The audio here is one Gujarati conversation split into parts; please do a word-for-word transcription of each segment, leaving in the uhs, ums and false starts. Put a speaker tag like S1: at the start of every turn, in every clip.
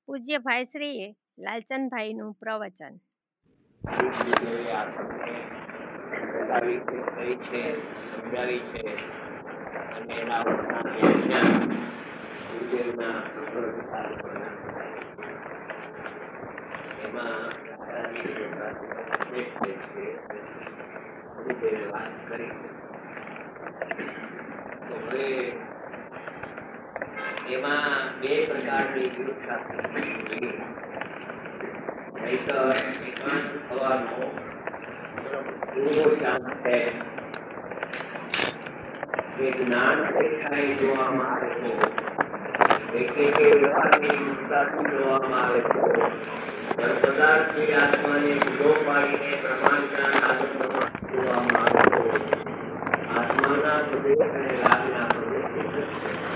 S1: પૂજ્ય ભાઈશ્રીએ લાલચંદભાઈનું પ્રવચન.
S2: સમજાવી છે અને એના વ્યાખ્યાન ગુરુદેવના એમાં ગુરુદેવે વાત કરી. તો હવે એમાં બે પ્રકારની યોગશાસ્ત્ર એકાંત થવાનો છે. એ જ્ઞાન અપેક્ષાએ જોવામાં આવે તો વ્યવહારની મુક્તાથી જોવામાં આવે તો પદાર્થની આત્માને જુદો પાડીને પ્રમાણ જ્ઞાન આત્મા જોવામાં આવે તો આત્માના પ્રદેશ અને રાગના પ્રદેશ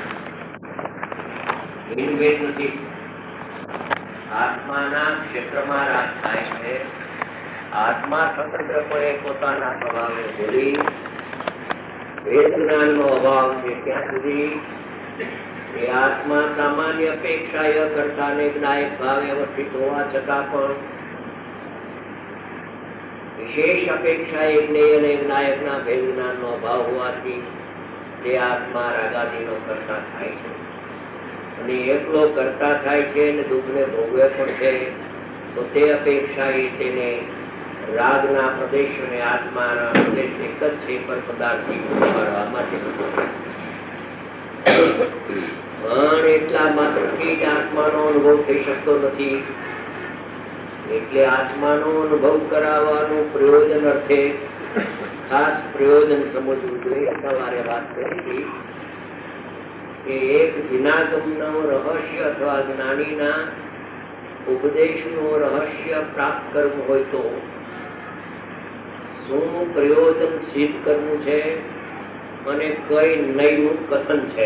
S2: ભિન્નભેદ નથી. આત્માના ક્ષેત્રમાં રાગ થાય છે. આત્મા સ્વતંત્રપણે પોતાના સ્વભાવે બોલી વેદ જ્ઞાનનો અભાવ છે ત્યાં સુધી એ આત્મા સામાન્ય અપેક્ષા કરતાને જ્ઞાયક ભાવે અવસ્થિત હોવા છતાં પણ વિશેષ અપેક્ષા એ જ્ઞેય અને જ્ઞાયકના ભેદ જ્ઞાનનો અભાવ હોવાથી તે આત્મા રાગાદીનો કરતા થાય છે અને એકલો કરતા થાય છે અને દુઃખને ભોગવે પણ છે. તો તે અપેક્ષા એ તેને રાગના પ્રદેશ અને આત્માના પ્રદેશ એક જ છે પર પદાર્થી પાડવા માટે પણ એટલા માત્રથી જ આત્માનો અનુભવ થઈ શકતો નથી. એટલે આત્માનો અનુભવ કરાવવાનું પ્રયોજન અર્થે ખાસ પ્રયોજન સમજવું જોઈએ. સવારે વાત કરી કે એક વિનાગમનો રહસ્ય અથવા જ્ઞાનીના ઉપદેશનું રહસ્ય પ્રાપ્ત કરવું હોય તો શું પ્રયોજન સિદ્ધ કરવું છે અને કઈ નયનું કથન છે,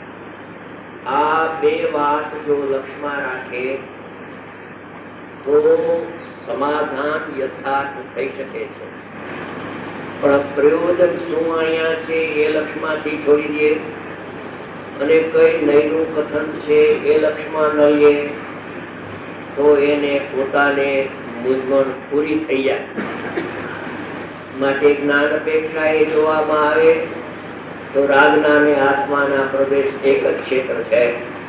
S2: આ બે વાત જો લક્ષમાં રાખે તો સમાધાન યથાર્થ થઈ શકે છે. પણ પ્રયોજન શું અહીંયા છે એ લક્ષમાંથી છોડી દે અને કઈ નયનું કથન છે એ લક્ષમાં ન લે તો એને પોતાને મૂંઝવણ પૂરી થઈ જાય. માટે જ્ઞાન અપેક્ષા એ જોવામાં આવે તો રાગના અને આત્માના પ્રદેશ એક જ ક્ષેત્ર છે.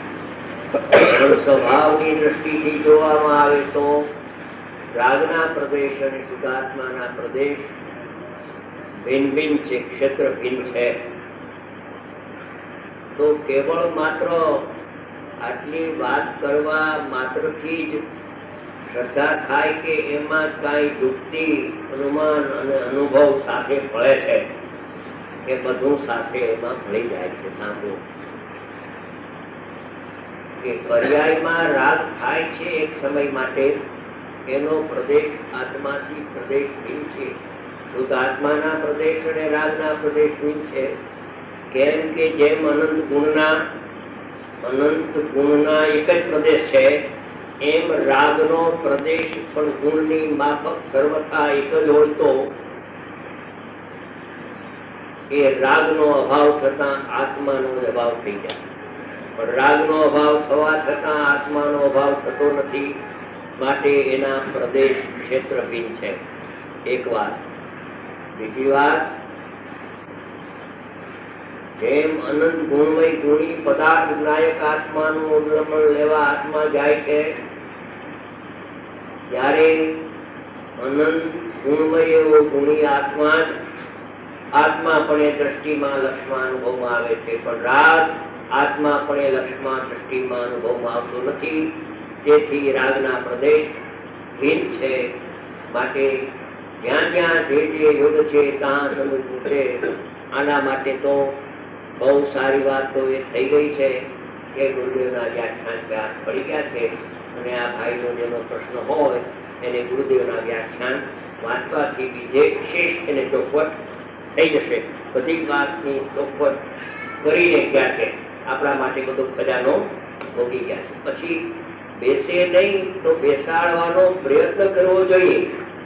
S2: સ્વભાવની દ્રષ્ટિથી જોવામાં આવે તો રાગના પ્રદેશ અને શુદ્ધાત્માના પ્રદેશ ભિન્ન ભિન્ન છે, ક્ષેત્ર ભિન્ન છે. તો કેવળ માત્ર આટલી વાત કરવા માત્રથી જ શ્રદ્ધા થાય કે એમાં કઈ યુક્તિ, અનુમાન અને અનુભવ સાથે ભળે છે એ બધું સાથે એમાં ભળી જાય છે. સાંભળો કે પર્યાયમાં રાગ થાય છે એક સમય માટે, એનો પ્રદેશ આત્માથી પ્રદેશ ભિન્ન છે. શુદ્ધ આત્માના પ્રદેશ અને રાગના પ્રદેશ ભિન્ન છે. કેમ કે જેમ અનંત ગુણના અનંત ગુણના એક જ પ્રદેશ છે એમ રાગનો પ્રદેશ પણ ગુણની માફક સર્વથા એક જ હોય તો એ રાગનો અભાવ થતા આત્માનો અભાવ થઈ જાય. પણ રાગનો અભાવ થવા છતાં આત્માનો અભાવ થતો નથી. માટે એના પ્રદેશ ક્ષેત્ર ભિન્ન છે. એક વાત. બીજી વાત, જેમ અનંત ગુણમય ગુણી પદાર્થ જ્ઞાયક આત્માનું ઉલ્લંઘન લેવા આત્મા જાય છે ત્યારે અનંત ગુણમય એવો ગુણી આત્મા જ આત્મા પણ એ દ્રષ્ટિમાં લક્ષમાં અનુભવમાં આવે છે. પણ રાગ આત્મા પણ એ લક્ષમાં દ્રષ્ટિમાં અનુભવમાં આવતો નથી. તેથી રાગના પ્રદેશ ભિન્ન છે. માટે જ્યાં જ્યાં જે જે યોગ છે ત્યાં સમજવું છે. આના માટે તો બહુ સારી વાત તો એ થઈ ગઈ છે કે ગુરુદેવના વ્યાખ્યાન પડી ગયા છે અને આ ભાઈનો જેનો પ્રશ્ન હોય એને ગુરુદેવના વ્યાખ્યાન વાંચવાથી બીજે વિશેષ એને ચોખવટ થઈ જશે. બધી વાતની ચોખવટ કરીને ગયા છે. આપણા માટે બધો ખજાનો ભોગી ગયા છે. પછી બેસે નહીં તો બેસાડવાનો પ્રયત્ન કરવો જોઈએ.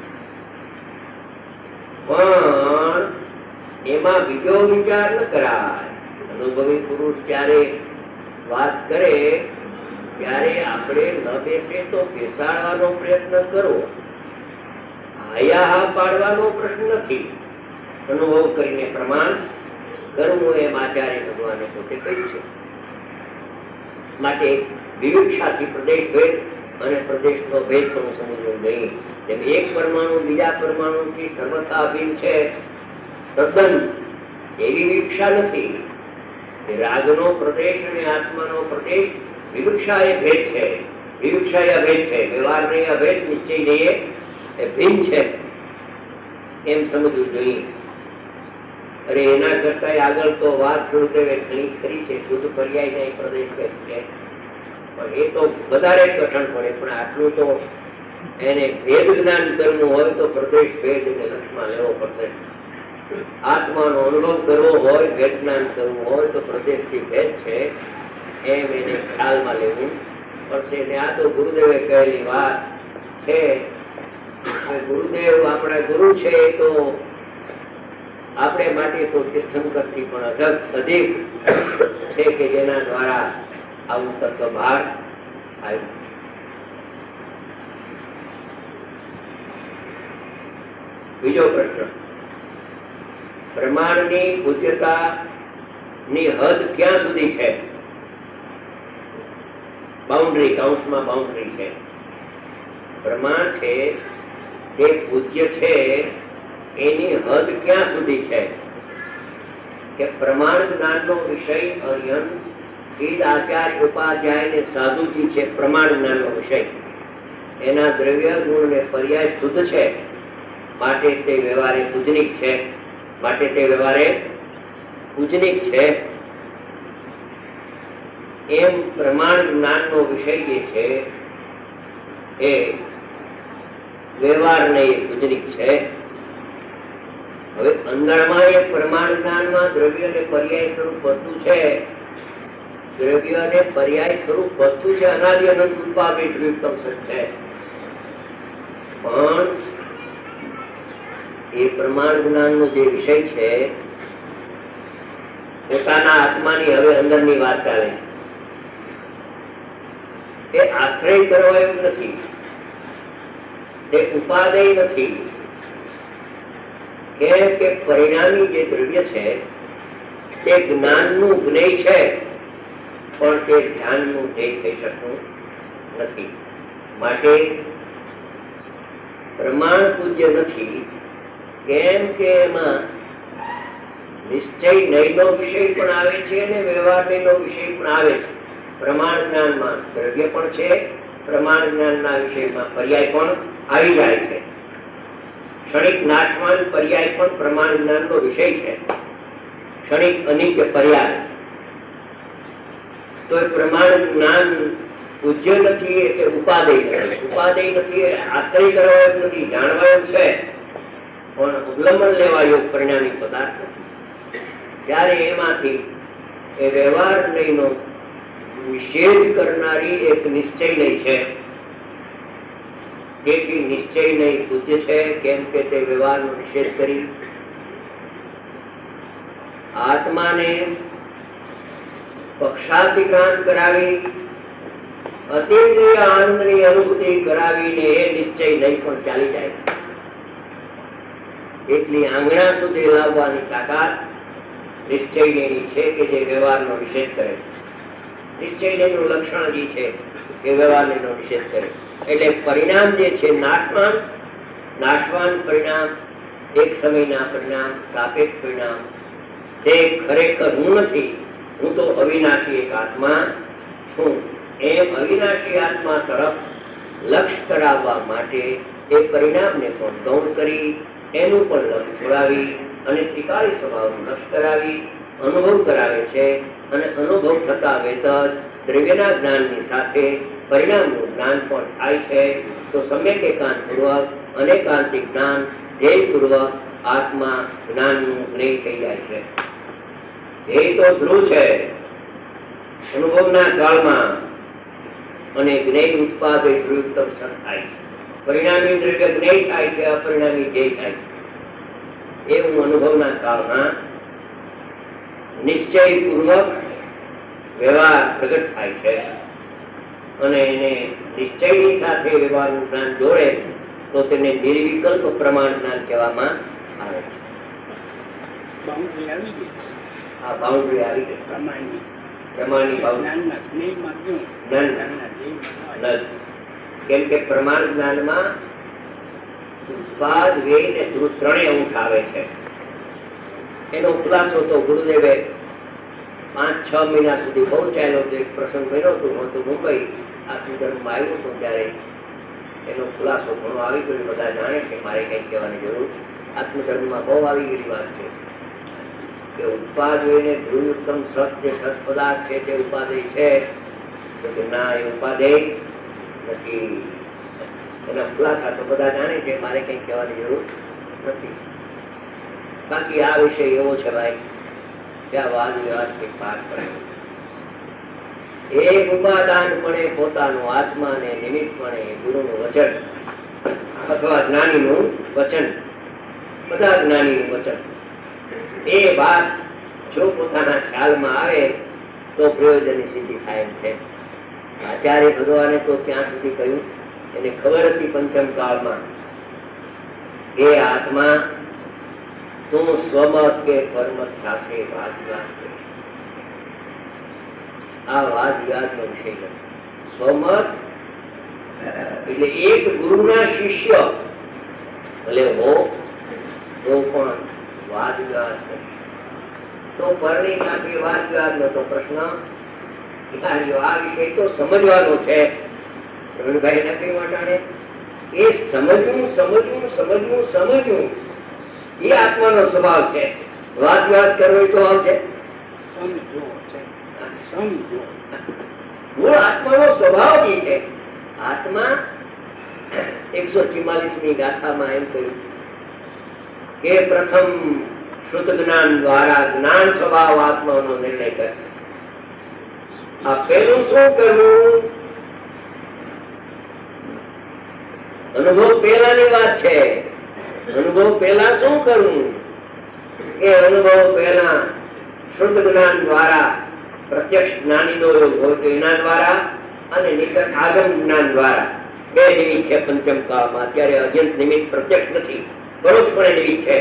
S2: પણ એમાં બીજો વિચાર ન કરાય. અનુભવી પુરુષ જયારે વાત કરે ત્યારે આપણે ન બેસે તો બેસાડવાનો પ્રયત્ન કરવો, હાયા હા પાડવાનો પ્રશ્ન નથી. અનુભવ કરીને પ્રમાણ કરવું એમ આચાર્ય ભગવાને પોતે કહ્યું છે. માટે વિવિક્ષાથી પ્રદેશ ભેદ અને પ્રદેશનો ભેદ પણ સમજવો નહીં. જેમ એક પરમાણુ બીજા પરમાણુથી સર્વથા અભિન્ન છે, તદ્દન એવી વિવક્ષા નથી. રાગનો પ્રદેશ અને આત્માનો પ્રદેશ વિવક્ષા એ ભેદ છે, વિવક્ષા એ અભેદ છે. વ્યવહાર નહીં અભેદ, નિશ્ચય નહીં એ ભિન્ન છે, એમ સમજવું જોઈએ. અરે એના કરતા આગળ તો વાત ગુરુદેવે ઘણી ખરી છે. શુદ્ધ પર્યાય નહીં પ્રદેશ ભેદ છે, પણ એ તો વધારે કઠણ પડે. પણ આટલું તો એને ભેદ જ્ઞાન કરવું હોય તો પ્રદેશ ભેદ એને લક્ષમાં લેવો પડશે. આત્માનો અનુભવ કરવો હોય, ભેદ જ્ઞાન કરવું હોય તો પ્રદેશથી ભેદ છે એમ એને ખ્યાલમાં લેવું પડશે. ને આ તો ગુરુદેવે કહેલી વાત છે. ગુરુદેવ આપણા ગુરુ છે એ તો આપણે માટે તો તીર્થંકર થી પણ અધિક છે કે જેના દ્વારા આવું તત્વ બહાર આવ્યું. બીજો પ્રશ્ન, પ્રમાણની પૂજ્યતા ની હદ ક્યાં સુધી છે? બાઉન્ડ્રી, કાઉન્સમાં બાઉન્ડ્રી છે. પ્રમાણ છે એ પૂજ્ય છે એની હદ ક્યાં સુધી છે? કે પ્રમાણ જ્ઞાનનો વિષય અયન સીધ આચાર્ય ઉપાધ્યાય ને સાધુજી છે. પ્રમાણ જ્ઞાનનો વિષય એના દ્રવ્ય ગુણ ને પર્યાય શુદ્ધ છે, માટે તે વ્યવહારે પૂજનિક છે. માટે તે વ્યવહારે પૂજનિક છે. એમ પ્રમાણ જ્ઞાનનો વિષય જે છે એ વ્યવહાર ને પૂજનિક છે. હવે અંદરમાં એ પ્રમાણ જ્ઞાનમાં દ્રવ્ય અને પર્યાય સ્વરૂપ વસ્તુ છે. દ્રવ્ય અને પર્યાય સ્વરૂપ વસ્તુ છે, અનાદિ અનંત ઉત્પાદિત વિયુક્તમ સત છે. પણ એ પ્રમાણ જ્ઞાનનો જે વિષય છે પોતાના આત્માની હવે અંદરની વાત ચાલે છે. એ આશ્રય કરવા એવું નથી, તે ઉપાદેય નથી. કેમ કે પરિણામી જે દ્રવ્ય છે તે જ્ઞાનનું જ્ઞેય છે, પણ તે ધ્યાનનું ધ્યેય થઈ શકતું નથી. માટે પ્રમાણ પૂજ્ય નથી. કેમ કે એમાં નિશ્ચય નયનો વિષય પણ આવે છે અને વ્યવહાર નયનો વિષય પણ આવે છે. પ્રમાણ જ્ઞાનમાં દ્રવ્ય પણ છે, પ્રમાણ જ્ઞાનના વિષયમાં પર્યાય પણ આવી જાય છે. ક્ષણિક નાશવાન પર્યાય પણ પ્રમાણ જ્ઞાનનો વિષય છે. ક્ષણિક અનિત્ય પર્યાય તો પ્રમાણ જ્ઞાન પૂજ્ય નથી એટલે ઉપાદેય નથી. ઉપાદેય નથી આશ્રય કરવા એવું નથી, જાણવા એવું છે પણ ઉલ્લંઘન લેવા યોગ પરિણામી પદાર્થ નથી. ત્યારે એમાંથી એ વ્યવહાર નયનો નિષેધ કરનારી એક નિશ્ચય નય છે. તેથી નિશ્ચય નય પૂજ્ય છે. કેમ કે તે વ્યવહારનો નિષેધ કરી આત્માને પક્ષાતિક્રાંત કરાવી અતિન્દ્રિય આનંદની અનુભૂતિ કરાવીને એ નિશ્ચય નય પણ ચાલી જાય છે. એટલી આંગણા સુધી લાવવાની તાકાત નિશ્ચયની છે કે જે વ્યવહારનો નિષેધ કરે છે. નિશ્ચયનું લક્ષણ જે છે એ વ્યવહારનો નિષેધ કરે. એટલે પરિણામ જે છે નાશવાન, નાશવાન પરિણામ, એક સમયના પરિણામ, સાપેક્ષ પરિણામ, તે ખરેખર હું નથી, હું તો અવિનાશી એક આત્મા છું. એમ અવિનાશી આત્મા તરફ લક્ષ્ય કરાવવા માટે એ પરિણામને પણ ગૌણ કરી એનું પણ લક્ષ્ય છોડાવી અને ત્રિકાળી સ્વભાવનું લક્ષ્ય કરાવી અનુભવ કરાવે છે. અને અનુભવ થતા વેત દ્રવ્યના જ્ઞાનની સાથે પરિણામનું જ્ઞાન પણ થાય છે. તો સમ્યક એકાંત પૂર્વક અનેકાંતિક જ્ઞાન ધ્યેય પૂર્વક આત્મા જ્ઞાનનું જ્ઞેય થઈ જાય છે. ધ્યેય તો ધ્રુવ છે અનુભવના કાળમાં, અને જ્ઞેય ઉત્પાદે ધ્રુવતમ સત થાય છે. પરિણામી દ્રવ્ય જ્ઞેય થાય છે, અપરિણામી ધ્યેય થાય છે. એવું અનુભવના કાળમાં નિશ્ચય પૂર્વક વ્યવહાર પ્રગટ થાય છે. અને એને નિશ્ચયની સાથે વ્યવહારનું જ્ઞાન જોડે તો તેને નિર્વિકલ્પ પ્રમાણ જ્ઞાન કહેવામાં આવે છે.
S3: બાઉન્ડ્રી આવી ગઈ,
S2: આ બાઉન્ડ્રી આવી ગઈ
S3: પ્રમાણની
S2: પ્રમાણની બાઉન્ડ્રી
S3: જ્ઞાનના જ્ઞેયમાં ગયું,
S2: જ્ઞાન
S3: જ્ઞાનના જ્ઞેયમાં
S2: નથી. કેમ કે પ્રમાણ જ્ઞાનમાં ઉત્પાદ વ્યય ને ધ્રુવ ત્રણેય અંશ આવે છે. એનો ખુલાસો તો ગુરુદેવે પાંચ છ મહિના સુધી બહુ ચાલ્યો હતો. એક પ્રસંગ બન્યો હતો, હું તો મુંબઈ આત્મધર્મમાં આવ્યો હતો ત્યારે એનો ખુલાસો ઘણો આવી ગયો. બધા જાણે છે, મારે કઈ કહેવાની જરૂર. આત્મધર્મમાં બહુ આવી ગયેલી વાત છે કે ઉત્પાદ જોઈને ધ્રુવ ઉત્તમ સત જે સત પદાર્થ છે તે ઉપાદેય છે. તો કે ના, એ ઉપાદેય નથી. એના ખુલાસા તો બધા જાણે છે, મારે કઈ કહેવાની જરૂર નથી. બાકી આ વિષય એવો છે ભાઈ, ત્યાં વાદ વિવાદ કે પાર પડે. એક ઉપાદાનપણે પોતાનું આત્માને નિમિત્તપણે ગુરુનું વચન અથવા જ્ઞાનીનું વચન, બધા જ્ઞાનીનું વચન, એ વાત જો પોતાના ખ્યાલમાં આવે તો પ્રયોજનની સિદ્ધિ થાય એમ છે. આચાર્ય ભગવાને તો ત્યાં સુધી કહ્યું, એને ખબર હતી પંચમ કાળમાં, એ આત્મા તું સ્વમત કે પરમત સાથે વાદ વિવાદ કરે. આ વાદ વિવાદનો વિષય નથી. સ્વમત એટલે એક ગુરુના શિષ્ય ભલે હો તો પણ વાદ વિવાદ કરે. તો પરની સાથે વાદ વિવાદ નો તો પ્રશ્ન આ વિષય તો સમજવાનો છે. પ્રવીણભાઈ ના કઈ વાટાણે એ સમજવું સમજવું સમજવું સમજવું એ આત્માનો સ્વભાવ છે. વાદ વિવાદ કરવો એ સ્વભાવ છે,
S3: સમજો છે, સમજો.
S2: મૂળ આત્માનો સ્વભાવ જ છે. આત્મા એકસો ચુમ્માલીસમી ગાથામાં એમ કહ્યું કે પ્રથમ શુદ્ધ જ્ઞાન દ્વારા જ્ઞાન સ્વભાવ આત્માનો નિર્ણય કરે. આ પેલું શું કરવું? અનુભવ પેલાની વાત છે. અનુભવ પહેલા શું કરવું? એ અનુભવ પહેલા શુદ્ધ જ્ઞાન દ્વારા, પ્રત્યક્ષ જ્ઞાનીનો યોગ હોય તો એના દ્વારા, અને નિકટ આગમ જ્ઞાન દ્વારા. બે નિમિત્ત છે પંચમ કાળમાં. અત્યારે અજંત નિમિત્ત પ્રત્યક્ષ નથી, પરોક્ષપણે નિમિત્ત છે.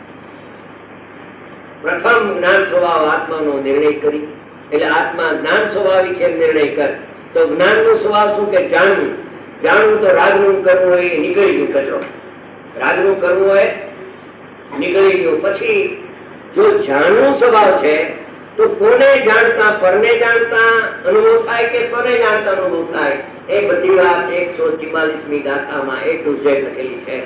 S2: પ્રથમ જ્ઞાન સ્વભાવ આત્માનો નિર્ણય કરી, એટલે આત્મા જ્ઞાન સ્વભાવિક છે નિર્ણય કર. તો જ્ઞાન નો સ્વભાવ શું કે જાણવું. જાણવું તો રાગનું કરવું હોય એ નીકળી ગયું કચરો. રાગનું કરવું હોય નીકળી ગયું. પછી જો જાણવું સ્વભાવ છે તો કોને જાણતા, પરને જાણતા અનુભવ થાય કે સ્વને જાણતા અનુભવ થાય? એ બધી વાત એકસો ચુમ્માલીસમી ગાથામાં એ ટુ ઝેડ લખેલી છે.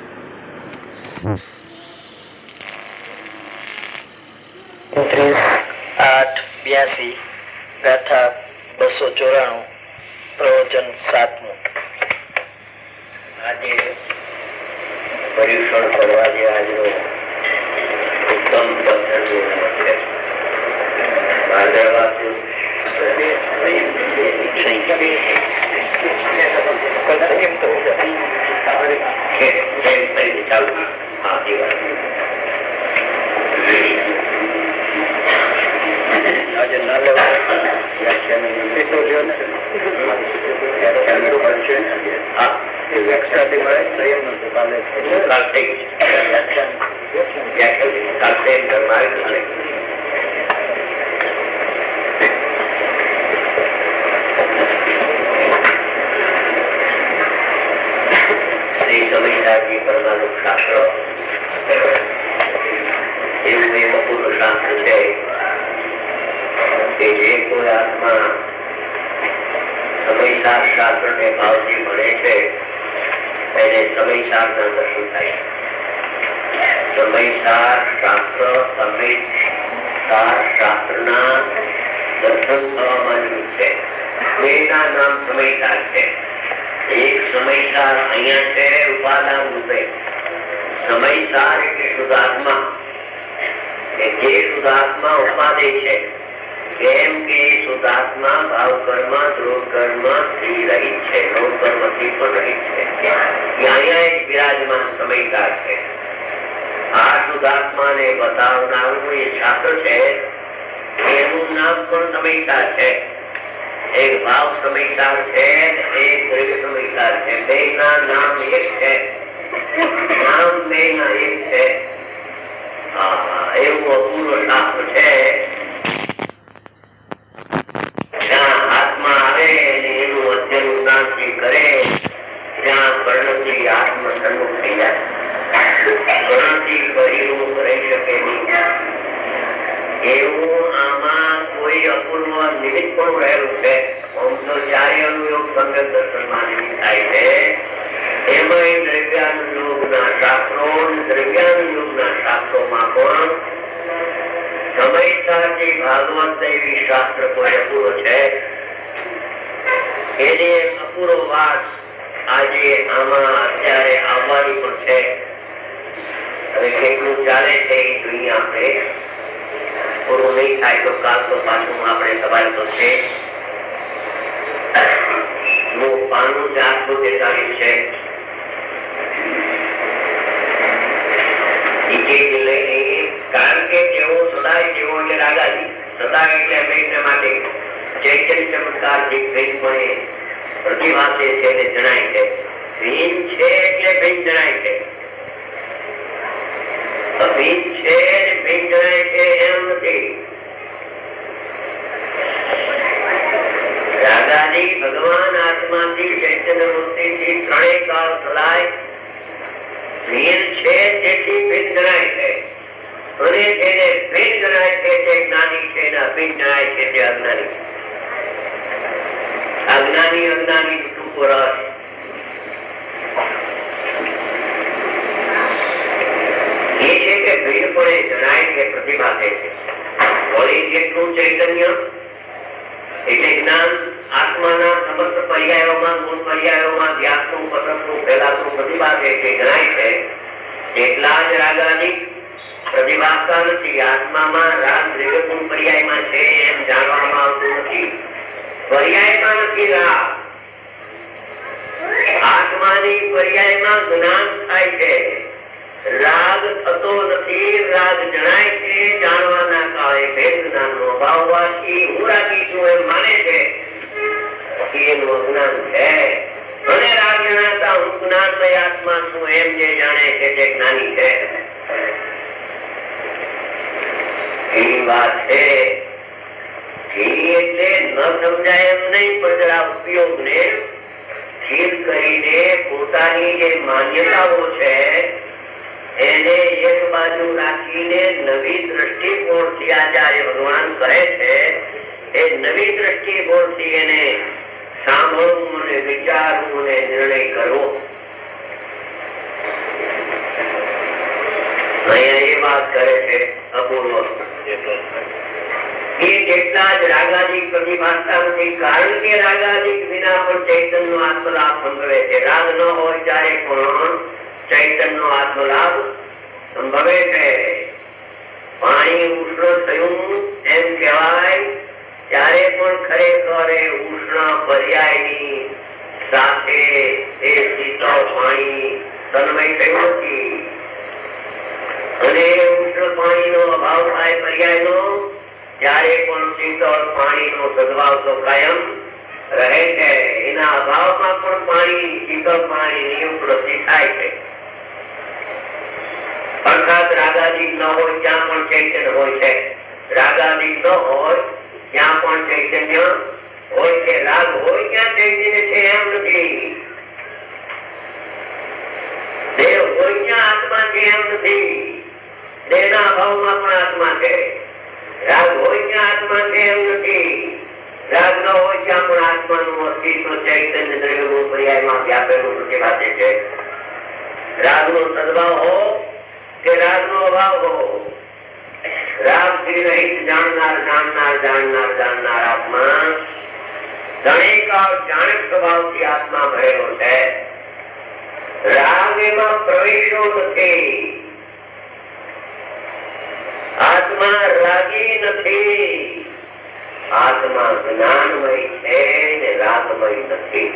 S4: ત્રીસ આઠ બ્યાસી ગાથા બસો ચોરાણું પ્રવચન સાતમું.
S2: આજે પર્યુષણ કરવા જે આજનો ઉત્તમ પદ્ધતિ છે. ભાદરવા
S4: આજે ના લેવા એક્સ્ટ્રાથી મળે સંયમ નથી કાલે
S2: શ્રી કવિતાજી પરમાનું શાસ્ત્ર એવું એ બપોરનું શાસ્ત્ર છે કે જે કોઈ આત્મા સમયસાર શાસ્ત્ર ને ભાવથી ભણે છે એને સમયસાર ના દર્શન થાય. સમયસાર શાસ્ત્ર સમયસાર શાસ્ત્રના દર્શન થવામાં છે. એના નામ સમયસાર છે. એક સમયસાર અહીંયા છે ઉપાદાન રૂપે. સમયસાર એટલે શુદ્ધાત્મા, કે જે શુદ્ધાત્મા ઉપાદેય છે. કેમ કે શુદ્ધાત્મા ભાવ કર્મ દ્રોહ કર્મ થી રહિત છે, લોક કર્મ થી પણ રહિત છે. અહીંયા એક વિરાજમાન સમયસાર છે. આ શુદ્ધાત્મા ને બતાવનારું એ શાસ્ત્ર છે, એનું નામ પણ સમયસાર છે. એક ભાવ સમયકાર છે, એક દ્રવ્ય સમયકાર છે. બે ના નામ એક છે, નામ બે ના એક છે. એવું અપૂર્વ શાસ્ત્ર છે. જ્યાં આત્મા આવે અને એનું અધ્યયન ઉન્નાથી કરે ત્યાં વર્ણથી આત્મ સન્મુખ થઈ જાય. વર્ણથી બહિર્મુખ રહી શકે નહીં. એવું આમાં કોઈ અપૂર્વ નિમિત્ત પણ રહેલું છે. આમ તો ચારે અનુયોગ સંગત દર્શનમાં નિમિત્ત થાય છે. એમાં દ્રવ્યાનુયોગના શાસ્ત્રો, દ્રવ્યાનુયોગના શાસ્ત્રોમાં પણ સમયસાથી ભાગવત એવી શાસ્ત્ર કોઈ અપૂરો છે. એની એક અપૂરો વાત આજે આમાં અત્યારે આવવાની પણ છે. હવે કેટલું ચાલે છે એ જોઈએ આપણે. પૂરું નહીં થાય તો કાલ તો પાછું આપણે સવાલ તો છે. પાનું ચારસો તેતાલીસ છે. કારણ કે જેવો સદાય જેવો એટલે રાગાજી, સદાય એટલે હંમેશા માટે ચૈતન્ય ચમત્કાર જે ભેદપણે પ્રતિભાસે છે એને જણાય છે. ભીન છે એટલે ભેદ જણાય છે. ભીન છે ભેદ જણાય છે એમ નથી. રાગાદી ભગવાન આત્માથી ચૈતન્ય મૂર્તિથી ત્રણેય કાળ સદાય ભીન છે તેથી ભેદ જણાય છે. અને જેને ભેદ જણાય છે તે જ્ઞાની છે, અને અભેદ જણાય છે તે અજ્ઞાની છે. અજ્ઞાની અજ્ઞાની ટૂંકો રસ. એ છે કે ભેદપણે જણાય છે, પ્રતિભાસે છે. વળી જેટલું ચૈતન્ય એટલે જ્ઞાન આત્માના સમસ્ત પર્યાયોમાં, ગુણ પર્યાયોમાં વ્યાસનું, પસંદનું, ફેલાતું પ્રતિભાસે છે, જણાય છે. એટલા જ રાગાની પ્રતિભાસતા નથી. આત્મામાં રાગ દ્રવ્ય ગુણ પર્યાયમાં છે એમ જાણવામાં આવતું નથી. પર્યાયમાં નથી રાગ. આત્માની પર્યાયમાં જ્ઞાન થાય છે. રાગ થતો નથી. રાગ જણાય છે જાણવાના કાળે. ભેદ જ્ઞાનનો અભાવ હોવાથી હું રાગી છું એમ માને છે, એનું અજ્ઞાન છે. અને રાગ જણાતા હું જ્ઞાનમય આત્મા છું એમ જે જાણે છે તે જ્ઞાની છે. એની વાત છે. એટલે ન સમજાય એમ નહીં, પણ જરા ઉપયોગને સ્થિર કરીને પોતાની જે માન્યતાઓ છે એને એક બાજુ રાખીને નવી દ્રષ્ટિકોણથી આચાર્ય ભગવાન કહે છે. એ નવી દ્રષ્ટિકોણથી એને સાંભળવું અને વિચારવું અને નિર્ણય કરવો. અહીંયા એ વાત કરે છે અપૂર્વ. એ કેટલા જ રાગાદિક પ્રતિભાસતા નથી. કારણ કે રાગાદિક વિના પણ ચૈતન્ય નો આત્મલાભ સંભવે છે. રાગ ન હોય ત્યારે પણ ચૈતન્ય નો આત્મલાભ સંભવે છે. પાણી ઉષ્ણ થયું એમ કહેવાય ત્યારે પણ ખરેખર એ ઉષ્ણ પર્યાયની સાથે એ શીતળ પાણી તન્મય થયું નથી. અને ઉષ્ણ પાણીનો અભાવ થાય પર્યાયનો ત્યારે પણ શીતળ પાણીનો સદભાવ તો કાયમ રહે છે. એના અભાવમાં પણ પાણી, શીતળ પાણીની ઉપલબ્ધિ થાય છે. અર્થાત રાગાદિક ન હોય ત્યાં પણ ચૈતન્ય હોય છે. રાગાદિક ન હોય ત્યાં પણ ચૈતન્ય હોય છે. રાગ હોય ત્યાં ચૈતન્ય છે એમ નથી. દેહ હોય ત્યાં આત્મા છે એમ નથી. દેહના અભાવમાં પણ આત્મા છે. રાગ હોય ત્યાં આત્મા છે એમ નથી. રાગ ન હોય ત્યાં પણ આત્માનું અસ્તિત્વ ચૈતન્ય દ્રવ્યનું પર્યાયમાં વ્યાપેલું પ્રતિભાસે છે. રાગનો સદભાવ હો કે રાગનો અભાવ હો, રાગથી રહિત જાણનાર જાણનાર જાણનાર જાણનાર આત્મા ધણેકાળ જાણક સ્વભાવથી આત્મા ભરેલો છે. રાગ એમાં પ્રવેશો નથી. આત્મા રાગી નથી. આત્મા જ્ઞાનમય છે ને રાગમય નથી.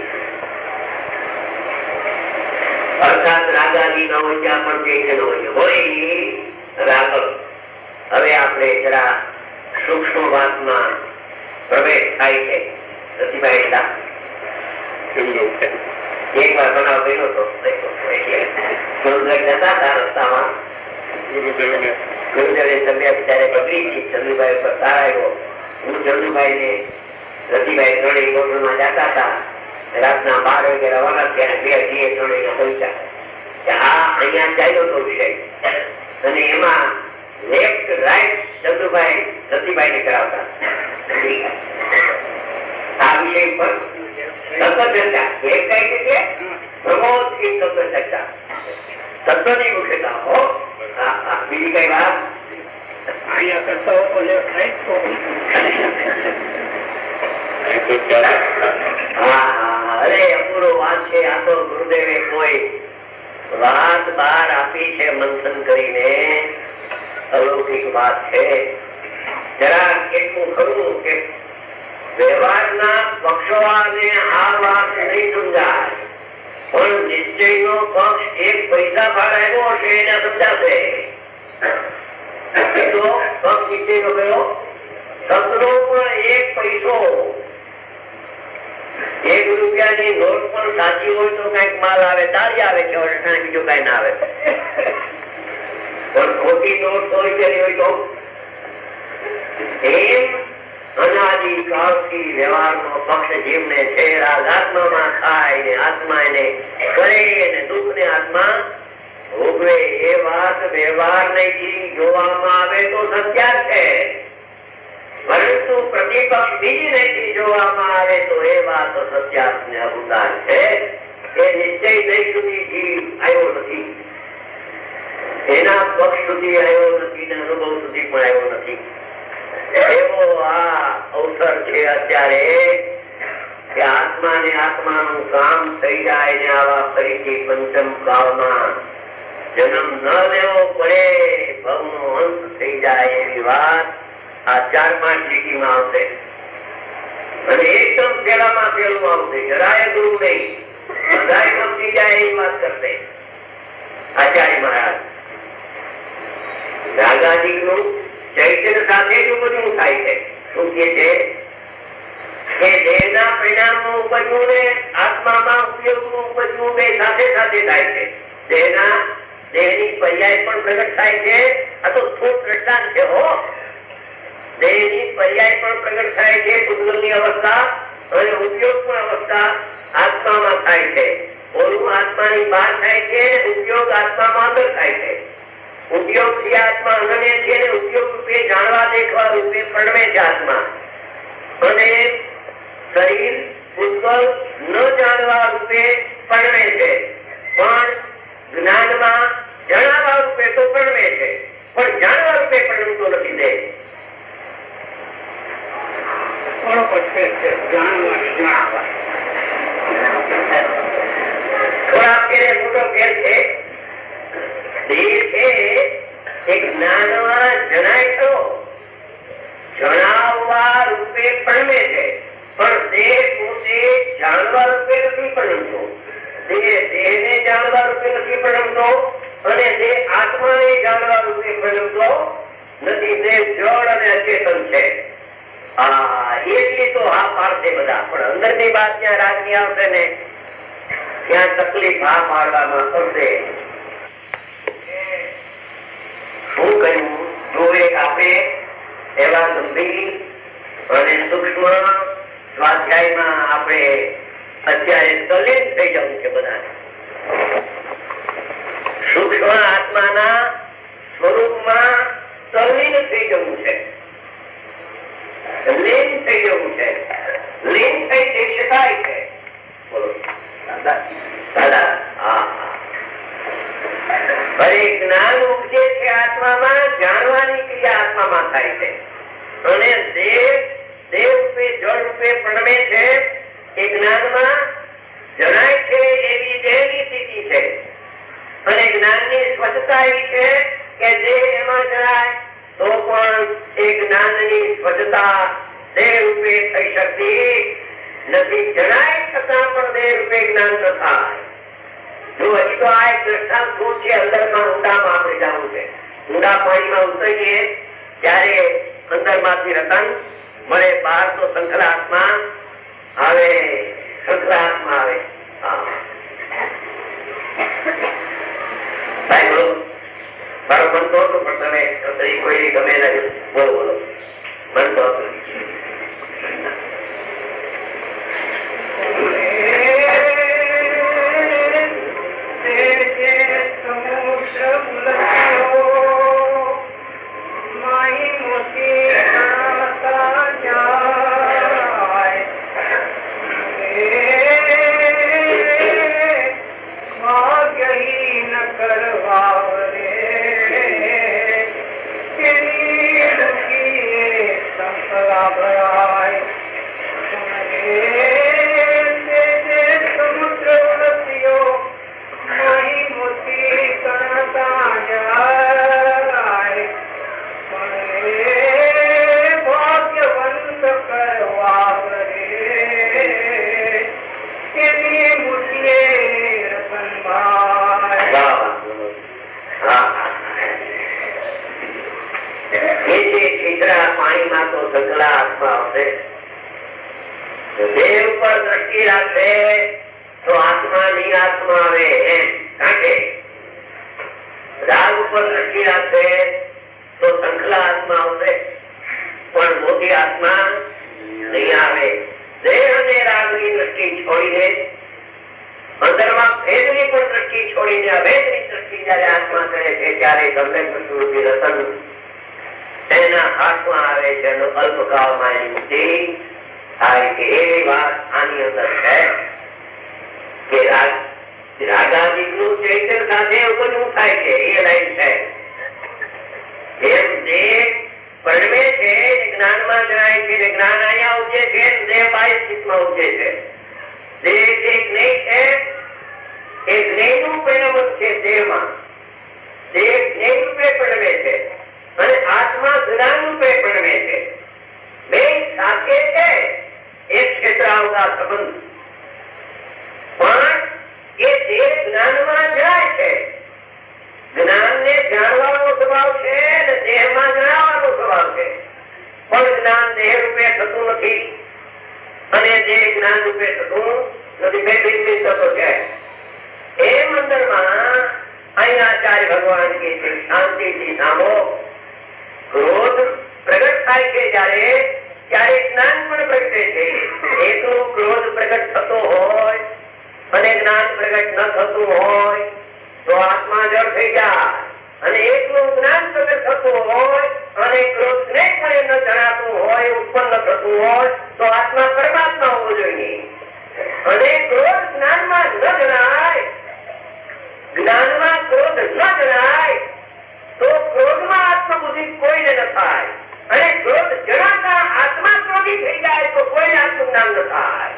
S2: અર્થાત રાગાદી ન હોય ત્યાં પણ ચૈતન્ય હોય હોય રાગ. હવે આપણે જરા સૂક્ષ્મ વાતમાં પ્રવેશ થાય છે. રતિભાઈ હતા એક વાર બનાવ બન્યો હતો સુરત જતા હતા રસ્તામાં ગુરુદેવની તબિયત ત્યારે બગડી ગઈ. ચંદુભાઈ ઉપર તાર આવ્યો. હું ચંદુભાઈ ને રતિભાઈ ત્રણેય હોટલમાં જતા હતા. રાતના બાર વાગે રવાના ત્યારે બે અઢીએ ત્રણેય પહોંચ્યા. આ અહીંયા ચાલ્યો હતો વિષય અને એમાં લેફ્ટ રાઈટ ચંદુભાઈ રતિભાઈ ને કરાવતા. આ વિષય પર સતત ચર્ચા એક કઈ કે પ્રમોદ થી સતત ચર્ચા સત્યની મુખ્યતા હો. બીજી કઈ વાત
S3: અહીંયા કરતા હો લેફ્ટ રાઈટ
S2: અરે અપૂરો વાત છે. આ તો ગુરુદેવે કોઈ વાત બહાર આપી છે મંથન કરીને. અલૌકિક વાત છે. જરા એટલું ખરું કે વ્યવહારના પક્ષોને આ વાત નહીં સમજાય પણ નિશ્ચયનો પક્ષ એક પૈસા ભાડ આવ્યો હશે એને સમજાશે. તો પક્ષ નિશ્ચયનો કયો સતનો પણ એક પૈસો એક રૂપિયાની નોટ પણ સાચી હોય તો કઈક માલ આવે તાળી આવે છે બીજું કઈ ના આવે. પણ ખોટી નોટ હોય તેની હોય તો એમ અનાદિ કાળથી વ્યવહારનો પક્ષ જીવને છે આત્મામાં થાય ને આત્મા એને કરે ને દુઃખ ને આત્મા ભોગવે એ વાત વ્યવહાર નહીં જોવામાં આવે તો સત્ય છે. પરંતુ પ્રતિપક્ષ બીજી નહીં જોવામાં આવે તો એ વાત સત્યાર્થ ને અવતાર છે. એ નિશ્ચય નહીં સુધી જીવ આવ્યો નથી. એના પક્ષ સુધી આવ્યો નથી ને અનુભવ સુધી પણ આવ્યો નથી. એવો આ અવસર છે અત્યારે કે આત્મા ને આત્માનું કામ થઈ જાય ને આવા ફરીથી પંચમ કાળમાં જન્મ ન લેવો પડે ભવનો અંત થઈ જાય એવી વાત આ ચાર પાંચ લીટીમાં આવશે. અને એકદમ પેલામાં પેલું આવશે. જરાય ગુરુ નહીં બધાય સમજી જાય એવી વાત કરશે આચાર્ય મહારાજ. દાદાજી નું ચૈતન્ય સાથે જ બધું થાય છે. શું કે છે કે દેહના પરિણામનું ઉપજવું ને આત્મામાં ઉપયોગનું ઉપજવું બે સાથે સાથે થાય છે. દેહના દેહની પર્યાય પણ પ્રગટ થાય છે. આ તો થોડ દ્રષ્ટાંત છે હો. દેહની પર્યાય પણ પ્રગટ થાય છે ભૂતગલની અવસ્થા અને ઉપયોગ પણ અવસ્થા આત્મામાં થાય છે. ઓલું આત્માની બહાર થાય છે ઉપયોગ આત્મામાં અંદર થાય છે. ઉપયોગ થી આત્મા અનન્ય છે ને ઉપયોગ રૂપે જાણવા દેખવા રૂપે પરમે છે આત્મા. અને શરીર ભૂતગલ ન જાણવા રૂપે પરમે છે પણ જ્ઞાનમાં જણાવવા રૂપે તો પરમે છે પણ જાણવા રૂપે પરણતો નથી. દે થોડા ફેરે મોટો ફેર છે. દેહ છે એ જ્ઞાનમાં જણાય ખરો જણાવવા રૂપે પરમે છે પણ દેહ પોતે જાણવા રૂપે નથી પરણતો. દેહ દેહને જાણવા રૂપે નથી પરણતો અને દેહ આત્માને જાણવા રૂપે પરણતો નથી. દેહ જળ અને અચેતન છે. એટલી તો હા પાડશે બધા પણ અંદરની વાત ત્યાં રાજની આવશે ને ત્યાં તકલીફ હા પાડવામાં પડશે. શું કહ્યું જો એક આપણે એવા ગંભીર અને સૂક્ષ્મ સ્વાધ્યાયમાં આપણે અત્યારે તલ્લીન થઈ જવું છે. બધા સૂક્ષ્મ આત્માના સ્વરૂપમાં તલ્લીન થઈ જવું છે. લીન થઈ જવું છે. લીન થઈ જઈ શકાય છે. બોલો સાદા હા જ્ઞાન ઉપજે છે આત્મામાં જાણવાની ક્રિયા આત્મામાં થાય છે અને દેવ દેવ રૂપે જળ રૂપે પરમે છે એ જ્ઞાનમાં જણાય છે એવી દેહની સ્થિતિ છે. અને જ્ઞાનની સ્વચ્છતા એવી છે કે દેહ એમાં જણાય તો પણ એ જ્ઞાનની સ્વચ્છતા દેહ રૂપે થઈ શકતી નથી. જણાય છતાં પણ દેહ રૂપે જ્ઞાન ન થાય. જો હજી તો આ એક દ્રષ્ટાંત શું છે અંદરમાં ઊંડામાં આપણે જવું છે. ઊંડા પાણીમાં ઉતરીએ ત્યારે અંદર માંથી રતન મળે બહાર તો સંકલાત્મા આવે સંકલાત્મા આવે. સાહેબ મારો મન તો હતું પણ તમે કોઈ ગમે નહીં. બોલો બોલો. મન તો હતું. પાણીમાં તો સંકલા આત્મા આવશે. દેવ પર દ્રષ્ટિ રાખશે તો આત્મા ની આત્મા આવે એમ. કારણ કે રાગ ઉપર દ્રષ્ટિ રાખશે તો સંકલા આત્મા આવશે પણ મોટી આત્મા નહીં આવે. દેહ અને રાગની દ્રષ્ટિ છોડીને અંદરમાં ભેદની પણ દ્રષ્ટિ છોડીને અભેદની દ્રષ્ટિ જયારે આત્મા કરે છે ત્યારે સમ્યક સ્વરૂપી રતન એના હાથમાં આવે છે. અલ્પકાળમાં એની મુક્તિ થાય છે. એવી વાત આની અંદર છે કે રાગાદિકનું ચૈતન્ય સાથે ઉપજવું થાય છે. એ લાઈન છે. એમ દેહ પરમે છે જ્ઞાનમાં જણાય છે. જ્ઞાન અહીંયા ઉપજે છે. દેહ બાહ્ય સ્થિતિમાં ઉપજે છે. દેહ જે જ્ઞેય છે એ જ્ઞેયનું પરિણમન છે. દેહમાં દેહ જ્ઞેય રૂપે પરિણમે છે અને આત્મા જ્ઞાન રૂપે પરિણમે છે. બે સાથે છે. એક ક્ષેત્ર આવતા સંબંધ પણ એ દેહ જ્ઞાનમાં જાય છે. જ્ઞાનને જાણવાનો સ્વભાવ છે અને દેહમાં જણાવવાનો સ્વભાવ છે. પણ જ્ઞાન દેહ રૂપે થતું નથી અને દેહ જ્ઞાન રૂપે થતું નથી. બે બિંદુ થતો છે. એમ અંદરમાં અહીં આચાર્ય ભગવાન કે છે શાંતિથી સામો. ક્રોધ પ્રગટ થાય છે જયારે ત્યારે જ્ઞાન પણ પ્રગટે છે. એટલું ક્રોધ પ્રગટ થતો હોય અને જ્ઞાન પ્રગટ ન થતું હોય તો આત્મા જળ થઈ જાય. અને એટલું જ્ઞાન પ્રગટ થતું હોય અને ક્રોધ ને પણ ન જણાતું હોય ઉત્પન્ન થતું હોય તો આત્મા પરમાત્મા હોવો જોઈએ. અને ક્રોધ જ્ઞાનમાં ન જણાય, જ્ઞાનમાં ક્રોધ ન જણાય તો ક્રોધમાં આત્મબુદ્ધિ કોઈને ન થાય. અને ક્રોધ જણાતા આત્મા ક્રોધી થઈ જાય તો કોઈ આત્મજ્ઞાન ન થાય.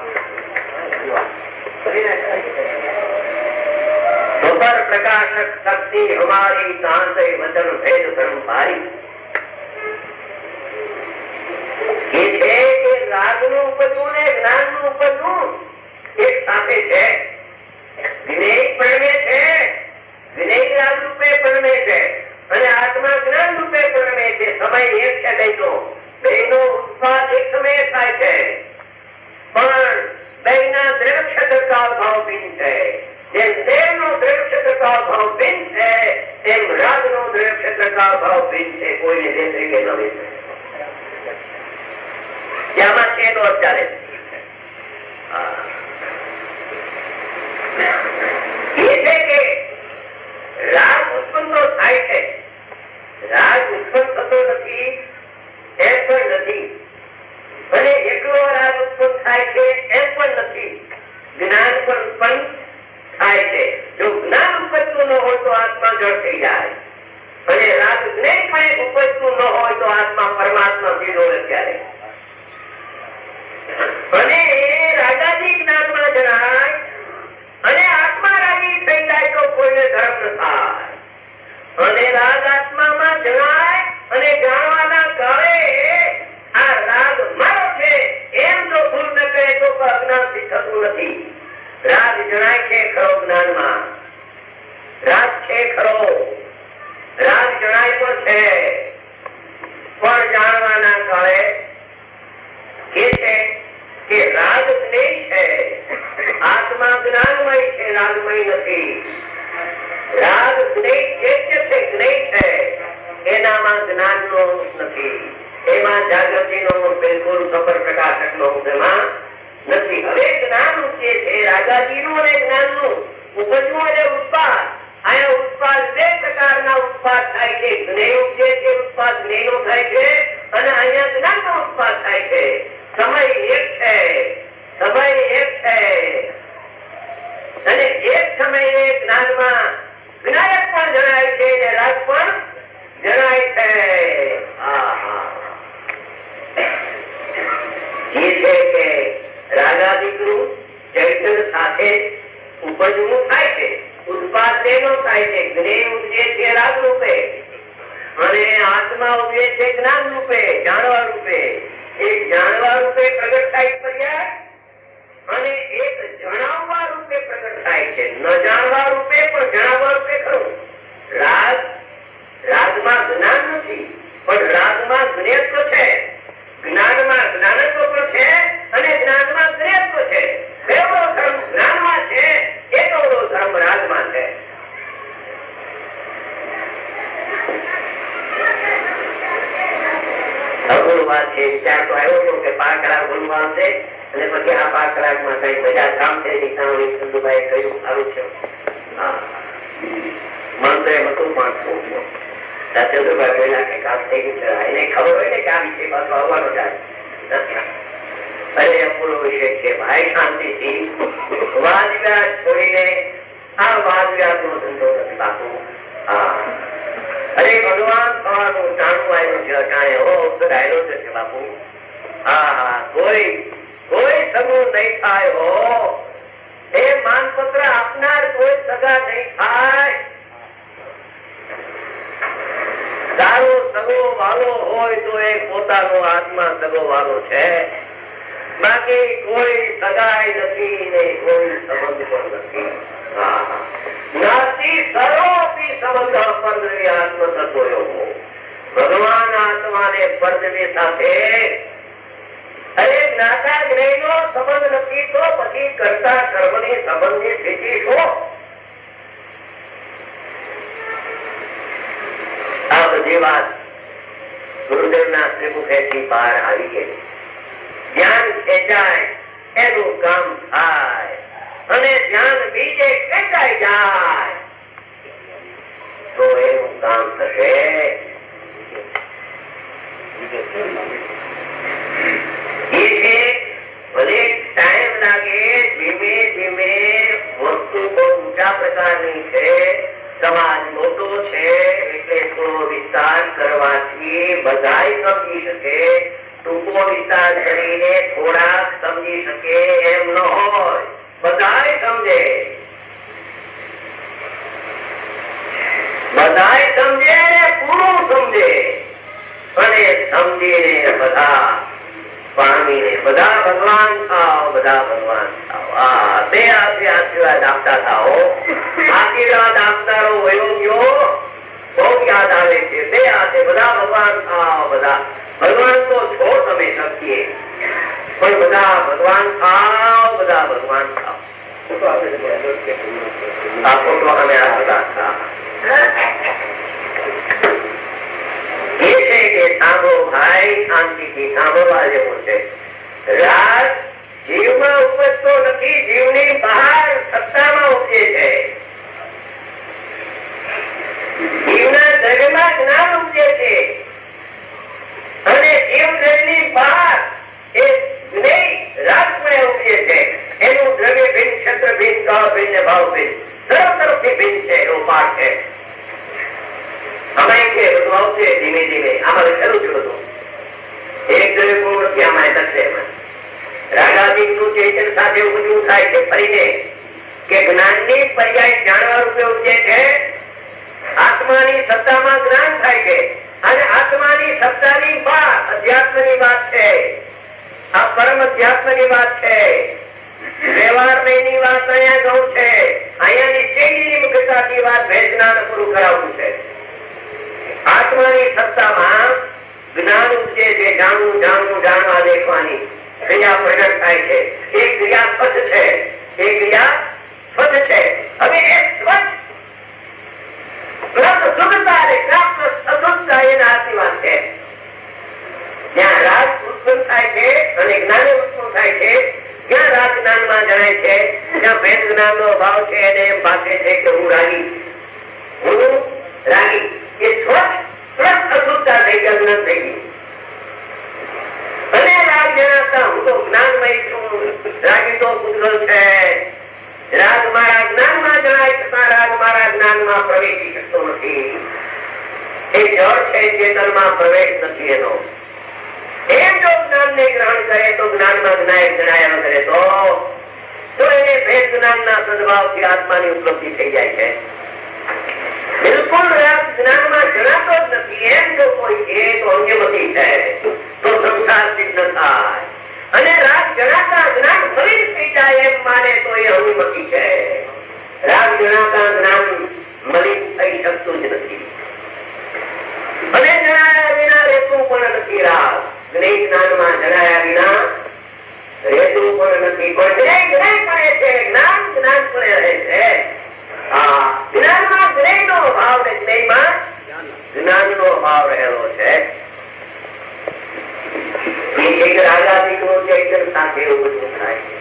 S2: સુપર પ્રકાશક શક્તિ હમારી શાંત વચન ભેદ ધર્મ ભારી. એ છે કે રાગનું ઉપજવું ને જ્ઞાનનું ઉપજવું એક સાથે છે. વિનય પરમે છે, વિનય રાગ રૂપે પરમે છે અને આત્મા જ્ઞાન રૂપે પરમે છે. સમય એક છે બેનો બેનો ઉત્પાદ એક સમયે થાય છે પણ બેના દ્રવ્ય ક્ષેત્રકાળ ભાવ ભિન્ન છે. જેમ દેવનો દ્રવ્ય ક્ષેત્રકાળ ભાવ ભિન્ન છે તેમ રાગનો દ્રવ્ય ક્ષેત્રકાળ ભાવ ભિન્ન છે. કોઈને દેશે કે ન દેશે ત્યાંમાં છે તો અત્યારે એ છે કે રાગ ઉત્પન્ન તો થાય છે. રાગ ઉત્પન્ન થતો નથી એમ પણ નથી અને એકલો રાગ ઉત્પન્ન થાય છે એમ પણ નથી. જ્ઞાન પણ ઉત્પન્ન થાય છે. જો જ્ઞાન ઉપજતું ન હોય તો આત્મા જળ થઈ જાય અને રાગ જ્ઞાન પણ ઉપજતું ન હોય તો આત્મા પરમાત્મા સીધો અત્યારે. અને રાગાદી જ્ઞાનમાં જણાય અને આત્મા રાગી થઈ જાય તો કોઈને ધર્મ ન થાય. અને રાગ આત્મામાં જણાય અને જાણવાના કાળે આ રાગ મારો છે એમ જો ભૂલ ન કરે તો અજ્ઞાનથી થતું નથી. રાગ જણાય છે ખરો જ્ઞાનમાં. રાગ છે ખરો, રાગ જણાય તો છે પણ જાણવાના કાળે કે છે કે રાગ રાગમય નથી. રાગ જ્ઞેય ચૈત્ય છે, જ્ઞેય છે, એનામાં જ્ઞાન નો અંશ નથી. એમાં જાગૃતિ નો બિલકુલ સફર પ્રકાશક નો એમાં નથી. હવે જ્ઞાન ઉપજે છે રાગાદી નું અને જ્ઞાન નું ઉપજવું અને ઉત્પાદ. અહીંયા ઉત્પાદ બે પ્રકારના ઉત્પાદ થાય છે. જ્ઞેય ઉપજે છે, ઉત્પાદ જ્ઞેય નો થાય છે, અને અહીંયા જ્ઞાન નો ઉત્પાદ થાય છે. સમય એક છે, સમય એક છે, અને એક સમયે જ્ઞાનમાં વિનાયક પણ જણાય છે અને રાગ પણ જણાય છે. એ છે કે રાગાદિકનું ચૈતન્ય સાથે ઉપજવું થાય છે, ઉત્પાદ તેનો થાય છે. જ્ઞેય ઉપજે છે રાગ રૂપે અને આત્મા ઉપજે છે જ્ઞાન રૂપે, જાણવા રૂપે. એક જાણવા રૂપે પ્રગટ થાય પર્યાય અને એક જણાવવા રૂપે પ્રગટ થાય છે. ન જાણવા રૂપે પણ જણાવવા રૂપે ખરું. રાગ રાગમાં જ્ઞાન નથી, પણ રાગમાં જ્ઞેયત્વ છે. જ્ઞાનમાં જ્ઞાનત્વ પણ છે અને જ્ઞાનમાં જ્ઞેયત્વ છે. બેવડો ધર્મ જ્ઞાનમાં છે, એકવડો ધર્મ રાગમાં છે. અગુણવાદ છે. વિચાર તો આવ્યો હતો કે પાંચ કલાક ગુણવાદ છે અને પછી આ પાંચ કલાકમાં કઈ બધા કામ છે. ચંદુભાઈ કહ્યું સારું છે. મન તો એમ હતું પણ શું ચંદુભાઈ પહેલા કે કામ થઈ ગયું. એને ખબર હોય ને કે આ વિષય પાછો આવવાનો જાય. અરે પૂરો વિષય છે ભાઈ. શાંતિથી વાદ વિવાદ છોડીને આ વાદ વિવાદ નો ધંધો નથી બાપુ. હા, અરે ભગવાન થવાનું જાણવું આવ્યું છે. જાણે એવો અવસર આવેલો છે બાપુ. હા હા, કોઈ કોઈ સગું નહીં થાય હો. એ માનપત્ર આપનાર કોઈ સગા નહીં થાય. સારો સગો વાલો હોય તો એ પોતાનો આત્મા સગો વાલો છે. બાકી કોઈ સગાઈ નથી ને કોઈ સંબંધ પણ નથી. જ્ઞાતિ સર્વોપી સંબંધ પરદ્રવ્ય આત્મતત્વો યોગો. ભગવાન આત્માને પરદ્રવ્ય સાથે અરે જ્ઞાતા જ્ઞેયનો સંબંધ નથી તો પછી કરતા કર્મની સંબંધની સ્થિતિ શું? આ બધી વાત ગુરુદેવના શ્રીમુખેથી બહાર આવી ગઈ. ધ્યાન ખેંચાય એનું કામ થાય અને ધ્યાન બીજે ખેંચાઈ જાય તો એનું કામ થશે. ભલે ટાઈમ લાગે, ધીમે ધીમે વસ્તુ બહુ ઊંચા પ્રકારની છે. સમાજ મોટો છે એટલે થોડો વિસ્તાર કરવાથી બધાય સમજી શકે. ટૂંકો વિસ્તાર કરીને થોડાક સમજી શકે એમ ન હોય. બધાય સમજે, બધાય સમજે ને પૂરું સમજે અને સમજીને બધા પામીને બધા ભગવાન થાવ, બધા ભગવાન થાવ. આ બે આશીર્વાદ આપતા થાઓ. આશીર્વાદ આપનારો વયોગ્યો બહુ યાદ આવે છે. બે હાથે બધા ભગવાન થાવ, બધા ભગવાન તો છો તમે શકીએ પણ બધા ભગવાન થાવ, બધા ભગવાન થાવ. આ ફોટો અમે આપતા એ છે કે સાંભળો ભાઈ, શાંતિથી સાંભળવા જેવું છે. રાગ જીવમાં ઉપજતો નથી, જીવની બહાર સત્તામાં ઉપજે છે. જીવના દ્રવ્યમાં જ્ઞાન ઉપજે છે અને જીવ દ્રવ્યની બહાર એ જ્ઞેય રાગમય ઉપજે છે. એનું દ્રવ્ય ભિન્ન, ક્ષેત્ર ભિન્ન, કાળ ભિન્ન, ભાવ ભિન્ન, સર્વ તરફથી ભિન્ન છે. એવો પાઠ છે. અમે કે બધું આવશે ધીમે ધીમે. અમારે શરૂ થયું હતું એક દ્રવ્ય પૂર્ણ નથી. અમારે થશે રાગાદિક નું ચેતન સાથે ઉપજવું થાય છે. ફરીને કે જ્ઞાનની પર્યાય જાણવા રૂપે ઉપજે છે. આત્માની સત્તામાં જ્ઞાન થાય છે અને આત્માની સત્તાની વાત અધ્યાત્મની વાત છે. આ પરમ અધ્યાત્મની વાત છે. વ્યવહાર ની વાત અહીંયા ગૌ છે. અહીંયા નિશ્ચયની મુખ્યતાની વાત ભેદનાને પૂરું કરાવવું છે. આત્માની સત્તામાં જ્ઞાન ઉપજે છે. જાણવું જાણવું જાણવા દેખવાની ક્રિયા પ્રગટ થાય છે. એ ક્રિયા સ્વચ્છ છે. એ ક્રિયા સ્વચ્છ છે. છે ત્યાં ભેદ જ્ઞાન નો અભાવ છે અને એમ ભાષે છે કે હું રાગી હું રાગી એ સ્વચ્છ પ્લસ અશુદ્ધતા થઈ ગયા, જ્ઞાન થઈ ગયું. અને રાગ જણાતા હું તો જ્ઞાનમય છું, રાગી તો પૂતગલ છે. રાગ મારા જ્ઞાનમાં જણાય છતાં રાગ મારા જ્ઞાનમાં પ્રવેશી શકતો નથી. એ જળ છે, ચેતનમાં પ્રવેશ નથી એનો. એમ જો જ્ઞાન ને ગ્રહણ કરે તો જ્ઞાનમાં જ્ઞાય જણાયા કરે તો તો એને ભેદ જ્ઞાનના સદભાવથી આત્માની ઉપલબ્ધિ થઈ જાય છે. બિલકુલ રાગ જ્ઞાનમાં જણાતો જ નથી એમ જો કોઈ એ તો અંગમતી છે, તો સંસાર સિદ્ધ થાય. અને રાગ જણાતા જ્ઞાન મલિન થઈ જાય એમ માને તો એ અનુમતિ છે. રાગ જણાતા જ્ઞાન મલિન થઈ શકતું જ નથી. અને જણાયા વિના રહેતું પણ નથી. રાગ જ્ઞાનમાં જણાયા વિના રહેતું પણ નથી. પણ જ્ઞાન જ્ઞાન પડે છે, જ્ઞાન જ્ઞાન પડે રહે છે. આ જ્ઞાનમાં જ્ઞાન નો ભાવ ને જ્ઞાનમાં જ્ઞાન નો ભાવ રહેલો છે. રાગાદિક નું ચૈતન સાથે એવું બધું થાય છે.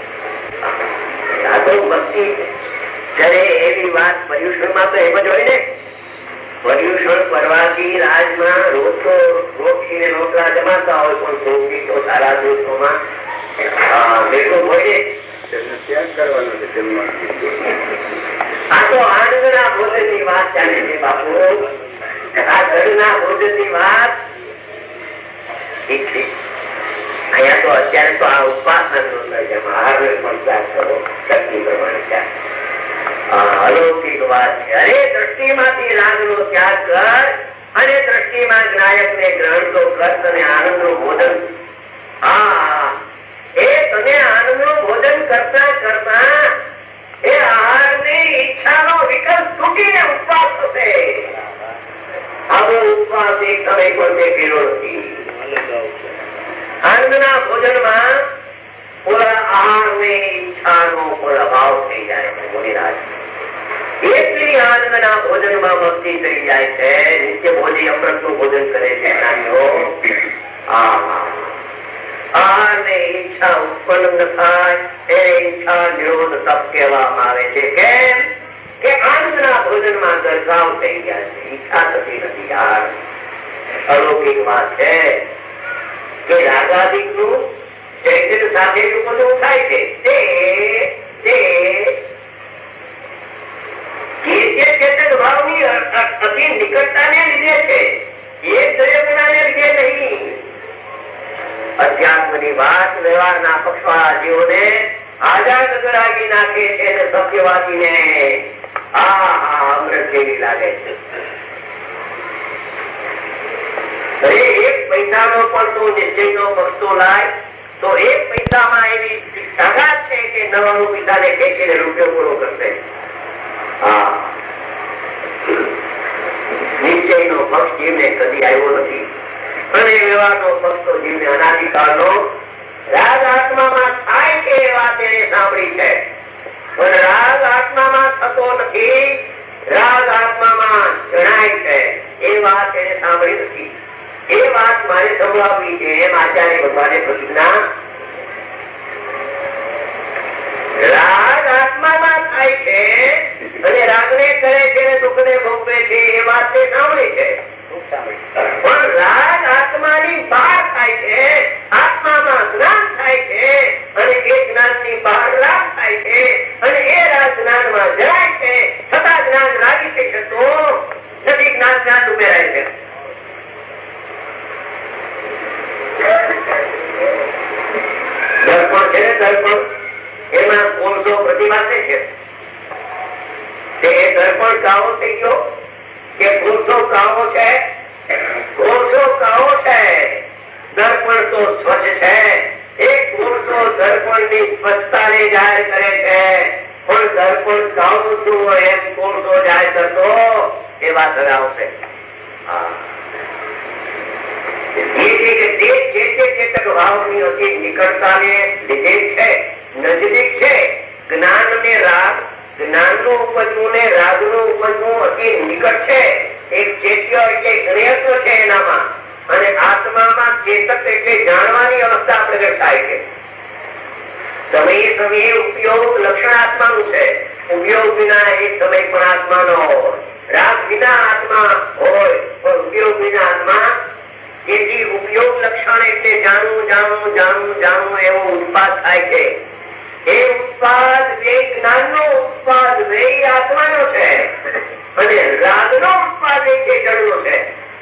S2: આ તો મસ્તી જયારે એવી વાત પર્યુષણમાં તો એમ જ હોય ને. પર્યુષણ કરવાથી રાજમાં રોજ તો રોટલી ને રોટલા જમાતા હોય પણ સૌથી તો સારા દિવસોમાં ભેગું હોય ને ત્યાગ કરવાનો છે જમવા. આ તો આનંદના ભોજન ની વાત ચાલે છે બાપુ. આ ઘરના ભોજન ની વાત ઠીક છે. અહીંયા તો અત્યારે તો આ ઉપાસના આહાર પણ ત્યાગ કરો શક્તિ પ્રમાણે ત્યાગ અલૌકિક વાત છે. અરે દ્રષ્ટિમાંથી રાગ નો ત્યાગ કર અને દ્રષ્ટિમાં જ્ઞાયક ને ગ્રહણ તો કર. તને આનંદ નું ભોજન હા એ તને આનંદ નું ભોજન કરતા કરતા એ આહાર ની ઈચ્છાનો વિકલ્પ તૂટીને ઉપવાસ થશે. આવો ઉપવાસ એક સમય પણ તે કર્યો નથી. આનંદના ભોજનમાં પૂરા આહાર ની ઈચ્છાનો પણ અભાવ થઈ જાય છે. મુનિરાજ એટલી આનંદના ભોજનમાં મસ્તી થઈ જાય છે. નિત્ય ભોજી અમૃત નું ભોજન કરે છે જ્ઞાનીઓ. આહાર ને ઈચ્છા ઉત્પન્ન ન થાય એને ઈચ્છા નિરોધ તપ કહેવામાં આવે છે. કેમ કે આનંદના ભોજનમાં ગરકાવ થઈ ગયા છે, ઈચ્છા થતી નથી. યાર અલૌકિક વાત છે કે રાગાદિક નું ચૈતન્ય સાથે બધું થાય છે. તે જે ચેતન ભાવની અતિ નિકટતાને લીધે છે, એક દ્રવ્યગુણાને લીધે નહીં. અધ્યાત્મની વાત વ્યવહારના પક્ષવાળા જીવોને આઝાદ ગરાગી નાખે છે અને સત્યવાદીને આ અમૃત જેવી લાગે છે. અરે એક પૈસાનો પણ તું નિશ્ચયનો પક્ષો લાય તો એક પૈસામાં એવી તાકાત છે કે નવ્વાણું પૈસાને ખેંચીને રૂપિયો પૂરો કરશે. હા નિશ્ચયનો પક્ષ જીવને કદી આવ્યો નથી અને વ્યવહારનો પક્ષ તો જીવને અનાદિકાળનો રાગ આત્મામાં થાય છે એ વાત એને સાંભળી છે. પણ રાગ આત્મામાં થતો નથી, રાગ આત્મામાં જણાય છે એ વાત એને સાંભળી નથી. એ વાત મારે સંભળાવવી છે એમ આચાર્ય ભગવાને પ્રતિજ્ઞા. રાગ આત્મામાં થાય છે અને રાગને કરે છે અને દુઃખને ભોગવે છે એ વાત તે સાંભળી છે. પણ રાગ આત્માની બહાર થાય છે, આત્મામાં જ્ઞાન થાય છે અને એ જ્ઞાનની બહાર રાગ થાય છે અને એ રાગ જ્ઞાનમાં જણાય છે છતાં જ્ઞાન રાગી થઈ શકતું નથી. જ્ઞાન જ્ઞાન ઉમેરાય છે. દર્પણ છે ને દર્પણ એમાં કોણસો પ્રતિભાસે છે. તે દર્પણ કાવો થઈ ગયો કે કોણસો કાવો છે? કોણસો કાવો છે, દર્પણ તો સ્વચ્છ છે. એક કોણસો દર્પણ ની સ્વચ્છતાને જાહેર કરે છે પણ દર્પણ કાવું શું હોય એમ કોણસો જાહેર કરતો એ વાત હવે આવશે. હા નિકટતાને લીધે છે, નજદીક છે. જ્ઞાન ને રાગ, જ્ઞાન નું ઉપજવું ને રાગ નું ઉપજવું અતિ નિકટ છે. એક ચેત્ય એટલે ગ્રહત્વ છે એનામાં અને આત્મામાં ચેતક એટલે જાણવાની અવસ્થા પ્રગટ થાય છે. સમયે સમયે ઉપયોગ લક્ષણ આત્માનું છે. ઉપયોગ વિના એક સમય પણ આત્મા નો હોય. રાગ વિના આત્મા હોય પણ ઉપયોગ વિના આત્મા. તેથી ઉપયોગ લક્ષણ એટલે જાણવું જાણવું જાણવું જાણવું એવો ઉત્પાદ થાય છે. એ ઉત્પાદ જે જ્ઞાન નો ઉત્પાદ એ આત્માનો છે અને રાગ નો ઉત્પાદ એ છે જળનો છે.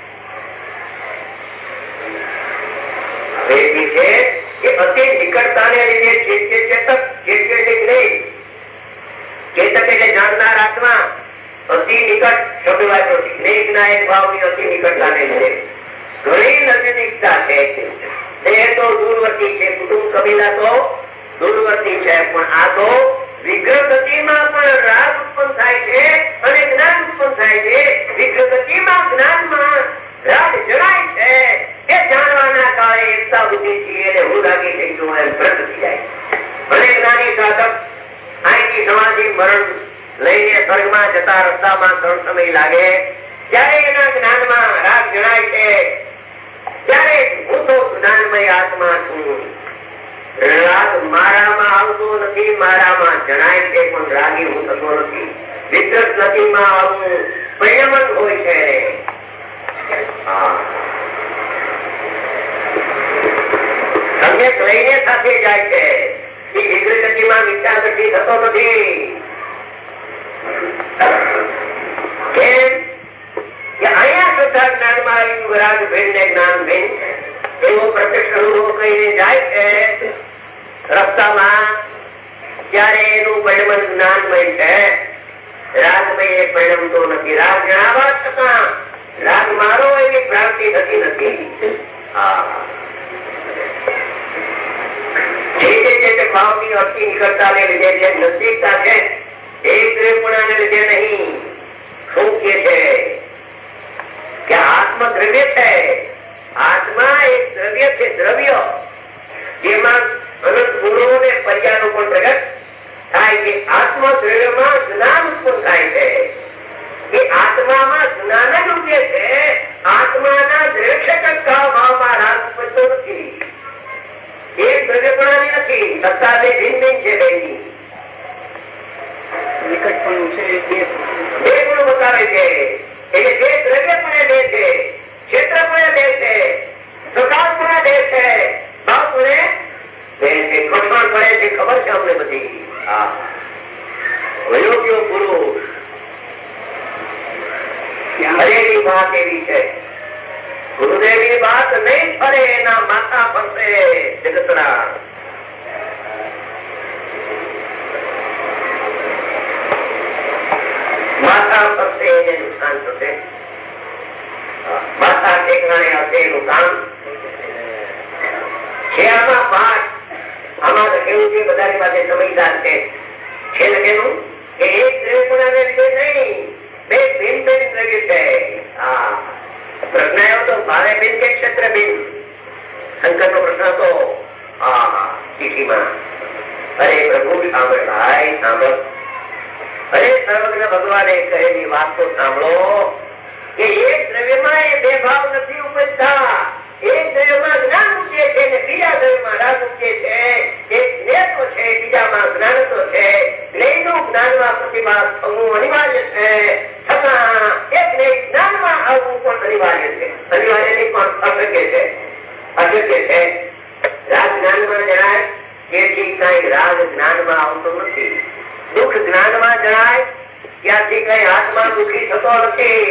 S2: છે કે અતિ નિકટતાને લીધે ચેતક ચેતક નહીં ચેતક એટલે જાણનાર આત્મા અતિ નિકટ શબ્દ વાપર્યો છે. જ્ઞેય એક ભાવની અતિ નિકટતાને લીધે ઘણી નજીકતા છે. દેહ તો દૂરવર્તી છે, કુટુંબ કબીલા તો દૂરવર્તી છે, પણ આ તો વિગ્રહ ગતિમાં પણ રાગ ઉત્પન્ન થાય છે અને જ્ઞાન ઉત્પન્ન થાય છે. વિગ્રહ ગતિમાં જ્ઞાનમાં રાગ જણાય છે. એ જાણવાના કાળે એકતા બુદ્ધિ થી એને હું લાગી થઈ ગયું એમ ભ્રષ્ટ થઈ જાય. અને જ્ઞાની સાધક અહીંથી સમાધિ મરણ લઈને સ્વર્ગમાં જતા રસ્તામાં ત્રણ સમય લાગે ત્યારે એના જ્ઞાનમાં રાગ જણાય છે. ત્યારે હું તો જ્ઞાનમય આત્મા છું. રાગ મારામાં આવતો નથી, મારામાં જણાય છે પણ રાગી હું થતો નથી. વિતરક ગતિમાં આવું પરિણમન હોય છે. સમ્યક લઈને સાથે જાય છે. વિગ્રહ ગતિમાં મિથ્યા ગતિ થતો નથી. કેમ કે અહીંયા શ્રદ્ધા જ્ઞાનમાં આવ્યું રાગ ભિન્ન ને જ્ઞાન ભિન્ન એવો પ્રત્યક્ષ અનુભવ કરીને જાય છે રસ્તામાં. ત્યારે એનું પરિણમન જ્ઞાનમય છે, રાગમય એ પરિણમતો નથી. રાગ જણાવવા છતાં રાગ મારો એવી પ્રાપ્તિ થતી નથી. જે જે જે ભાવની અતિ નિકટતાને લીધે છે, નજીકતા છે, એક દ્રવ્યપણાને લીધે નહીં. શું કે છે કે આત્મ દ્રવ્ય છે. આત્મા એક દ્રવ્ય છે, દ્રવ્ય જેમાં અનંત ગુણો ને પર્યાનો પણ પ્રગટ થાય છે. આત્મ દ્રવ્યમાં જ્ઞાન ઉત્પન્ન થાય છે. એ આત્મામાં જ્ઞાન જ ઉગે છે. આત્માના દ્રવ્યક્ષક ભાવમાં રાગ ઉત્પન્ન નથી. એક દ્રવ્યપણાની નથી, સત્તા બે ભિન્ન ભિન્ન છે. બેની નિકટપણું છે, બે ગુણો બતાવે છે. એટલે બે દ્રવ્યપણે બે છે, ક્ષેત્રપણે બે છે, સકાળપણે બે છે, ભાવપણે બે છે. ખોટવાણ પડે છે ખબર છે અમને બધી. હા, વયોગ્ય પુરુષ હરેની વાત એવી છે. ગુરુદેવની વાત નહીં ફરે, એના માથા ફરશે જગતના. માથા ફરશે એને નુકસાન થશે. માથા ઠેકાણે હશે એનું કામ છે. આમાં પાઠ આમાં તો કેવું છે, બધાની પાસે સમયસાર છે. છે લખેલું કે એક દ્રવ્યપણાને લીધે નહીં, બે ભિન્ન ભિન્ન દ્રવ્ય છે. હા, પ્રશ્ન આવ્યો તો ભાવે બિન કે ક્ષેત્ર બિન. શંકર નો પ્રશ્ન હતો ચીઠીમાં. અરે પ્રભુ સાંભળ ભાઈ સાંભળ. અરે સર્વજ્ઞ ભગવાને કહેલી વાત તો સાંભળો કે એક દ્રવ્યમાં એ બે ભાવ નથી ઉપજતા. એક દ્રવ્યમાં જ્ઞાન ઉપજે છે ને બીજા દ્રવ્યમાં રાગ ઉપજે છે. એક જ્ઞેયત્વ છે, બીજામાં જ્ઞાનત્વ છે. જ્ઞેયનું જ્ઞાનમાં પ્રતિભાસ થવું અનિવાર્ય છે, છતાં એક જ્ઞાનમાં આવવું પણ અનિવાર્ય છે. અનિવાર્ય નહીં પણ અશક્ય છે. અશક્ય છે. રાગ જ્ઞાનમાં જણાય તેથી કઈ રાગ જ્ઞાનમાં આવતો નથી. દુઃખ જ્ઞાનમાં જણાય ત્યાંથી કઈ આત્મા દુઃખી થતો નથી.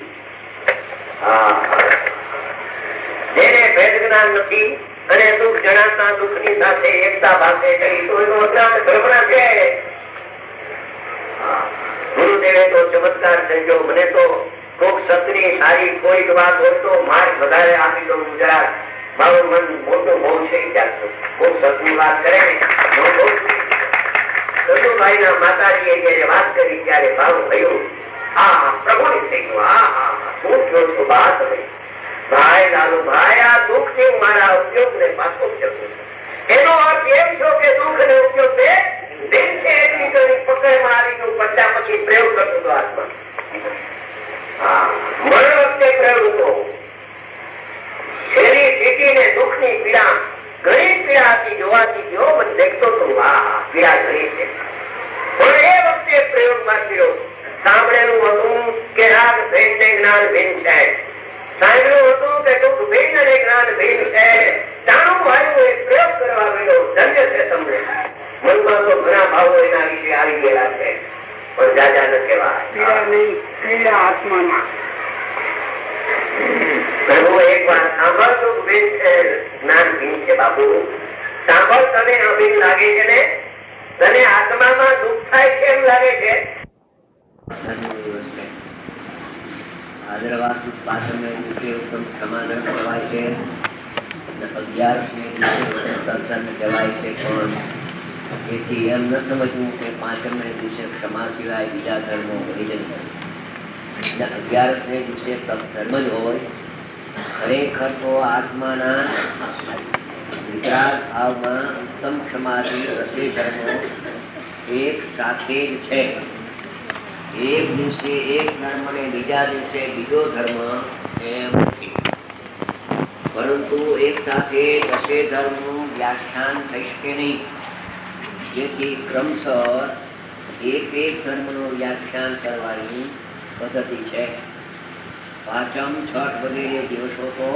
S2: જેને ભેદ જ્ઞાન નથી અને દુઃખ જણાતા દુઃખ ની સાથે એકતા ભાષે કરી તો એનો અજ્ઞાન ભ્રમણા છે. ગુરુદેવે તો ચમત્કાર થયો. મને તો કોક સતની સારી કોઈક વાત હોય તો માર્ગ વધારે આપી દઉં. ગુજરાત મારું મન મોટું બહુ છે. કોક સતની વાત કરે ને ભાઈ ના માતાજીએ જયારે વાત કરી ત્યારે ભાવ થયું. હા હા પ્રભુ ને થઈ ગયું. હા હા શું કહો છો વાત નહીં ભાઈ લાલુ ભાઈ, આ દુઃખ થી મારા ઉપયોગ ને પાછો જતું. એનો અર્થ એમ છો કે દુઃખ ને ઉપયોગ બે દિન છે. એટલી ઘણી પકડમાં આવી ગયું. પડ્યા પછી પ્રયોગ કરતો હતો આત્મા. મરણ વખતે પ્રયોગ હતો. છેલ્લી ચીટીને દુઃખ ની પીડા ઘણી પીડા હતી જોવાથી ગયો. મને દેખતો હતો. હા
S3: ભીન છે, જાણું આવ્યું એ પ્રયોગ કરવા ગયો, ધન્ય છે તમને. મનમાં તો ઘણા ભાવો એના વિશે આવી ગયેલા છે, પણ જાજા ન કહેવાય. આત્મામાં પ્રભુ એક વાર સાંભળતું ભીન છે, જ્ઞાન ભીન છે. બાબુ સાંભળ, તને અભિન લાગે છે ને? તને આત્મામાં દુઃખ થાય છે એમ લાગે છે?
S2: ભાદરવા સુદ પાંચમને દિવસે ઉત્તમ સમાધાન કહેવાય છે, અગિયારસને દિવસે દર્શન કહેવાય છે. પણ એથી એમ ન સમજવું કે પાંચમને દિવસે ક્ષમા સિવાય બીજા ધર્મો વળી જાય. અગિયારસને દિવસે ધર્મ જ હોય. ખરેખર તો આત્માના વિતરાગ ભાવમાં ઉત્તમ ક્ષમાથી રસે ધર્મો એક સાથે જ છે. એક દિવસે એક ધર્મ ને બીજા દિવસે બીજો ધર્મ એમ નથી, પરંતુ એક સાથે દસે ધર્મનું વ્યાખ્યાન થઈ શકે નહીં. જેથી ક્રમશઃ એક એક ધર્મનું વ્યાખ્યાન કરવાની પદ્ધતિ છે. પાંચમ છઠ વગેરે દિવસો તો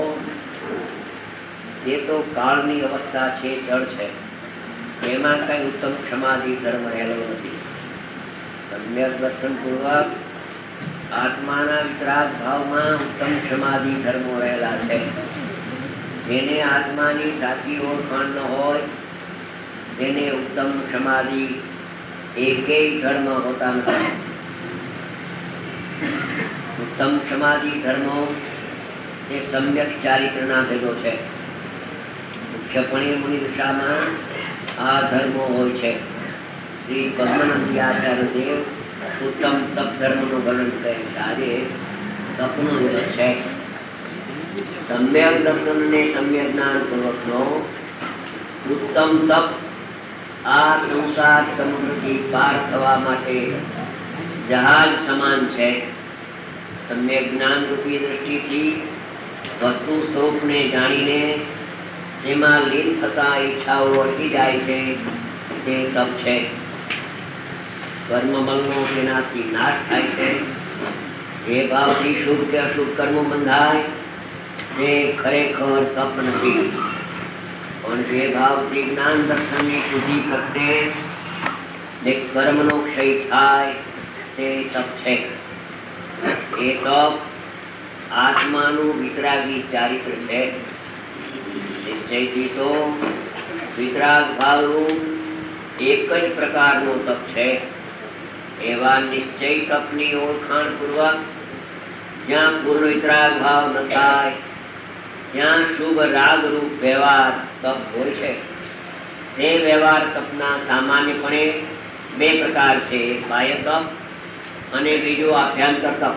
S2: એ તો કાળની અવસ્થા છે, જળ છે. એમાં કઈ ઉત્તમ ક્ષમાદિ ધર્મ રહેલો નથી. સમ્યક દર્શન પૂર્વક આત્માના વિતરાગ ભાવમાં ઉત્તમ ક્ષમાદિ ધર્મો રહેલા છે. જેને આત્માની સાચી ઓળખાણ ન હોય, જેને ઉત્તમ ક્ષમાદિ એકેય ધર્મ હોતા નથી. ઉત્તમ ક્ષમાદિ ધર્મો એ સમ્યક ચારિત્રના ભેદો છે. મુખ્યપણે મુનિ દશામાં આ ધર્મો હોય છે. શ્રી પદ્મનંદી આચાર્ય દેવ ઉત્તમ તપ ધર્મનું વર્ણન કરે છે. આજે તપનો દિવસ છે. સમ્યક દર્શન ને સમ્યક જ્ઞાન પૂર્વકનો ઉત્તમ તપ આ સંસાર સમુદ્રથી પાર થવા માટે જહાજ સમાન છે. સમ્યક જ્ઞાન રૂપી દ્રષ્ટિથી વસ્તુ સ્વરૂપને જાણીને તેમાં લીન થતા ઈચ્છાઓ અટકી જાય છે, તે તપ છે. કર્મબળનો તેનાથી નાશ થાય છે. જે ભાવથી શુભ કે અશુભ કર્મો બંધાય તે ખરેખર તપ નથી, પણ જે ભાવથી જ્ઞાન દર્શનની શુદ્ધિ પ્રગટે ને કર્મનો ક્ષય થાય તે તપ છે. એ તપ આત્માનું વિતરાગી ચારિત્ર છે. નિશ્ચયથી તો વિતરાગ ભાવનું એક જ પ્રકારનો તપ છે. એવા નિશ્ચય તપની ઓળખાણ પૂર્વક જ્યાં પૂર્ણ વિતરાગ ભાવ ન થાય ત્યાં શુભ રાગ રૂપ વ્યવહાર તપ હોય છે. તે વ્યવહાર તપના સામાન્યપણે બે પ્રકાર છે, બાહ્ય તપ અને બીજો આભ્યંતર તપ.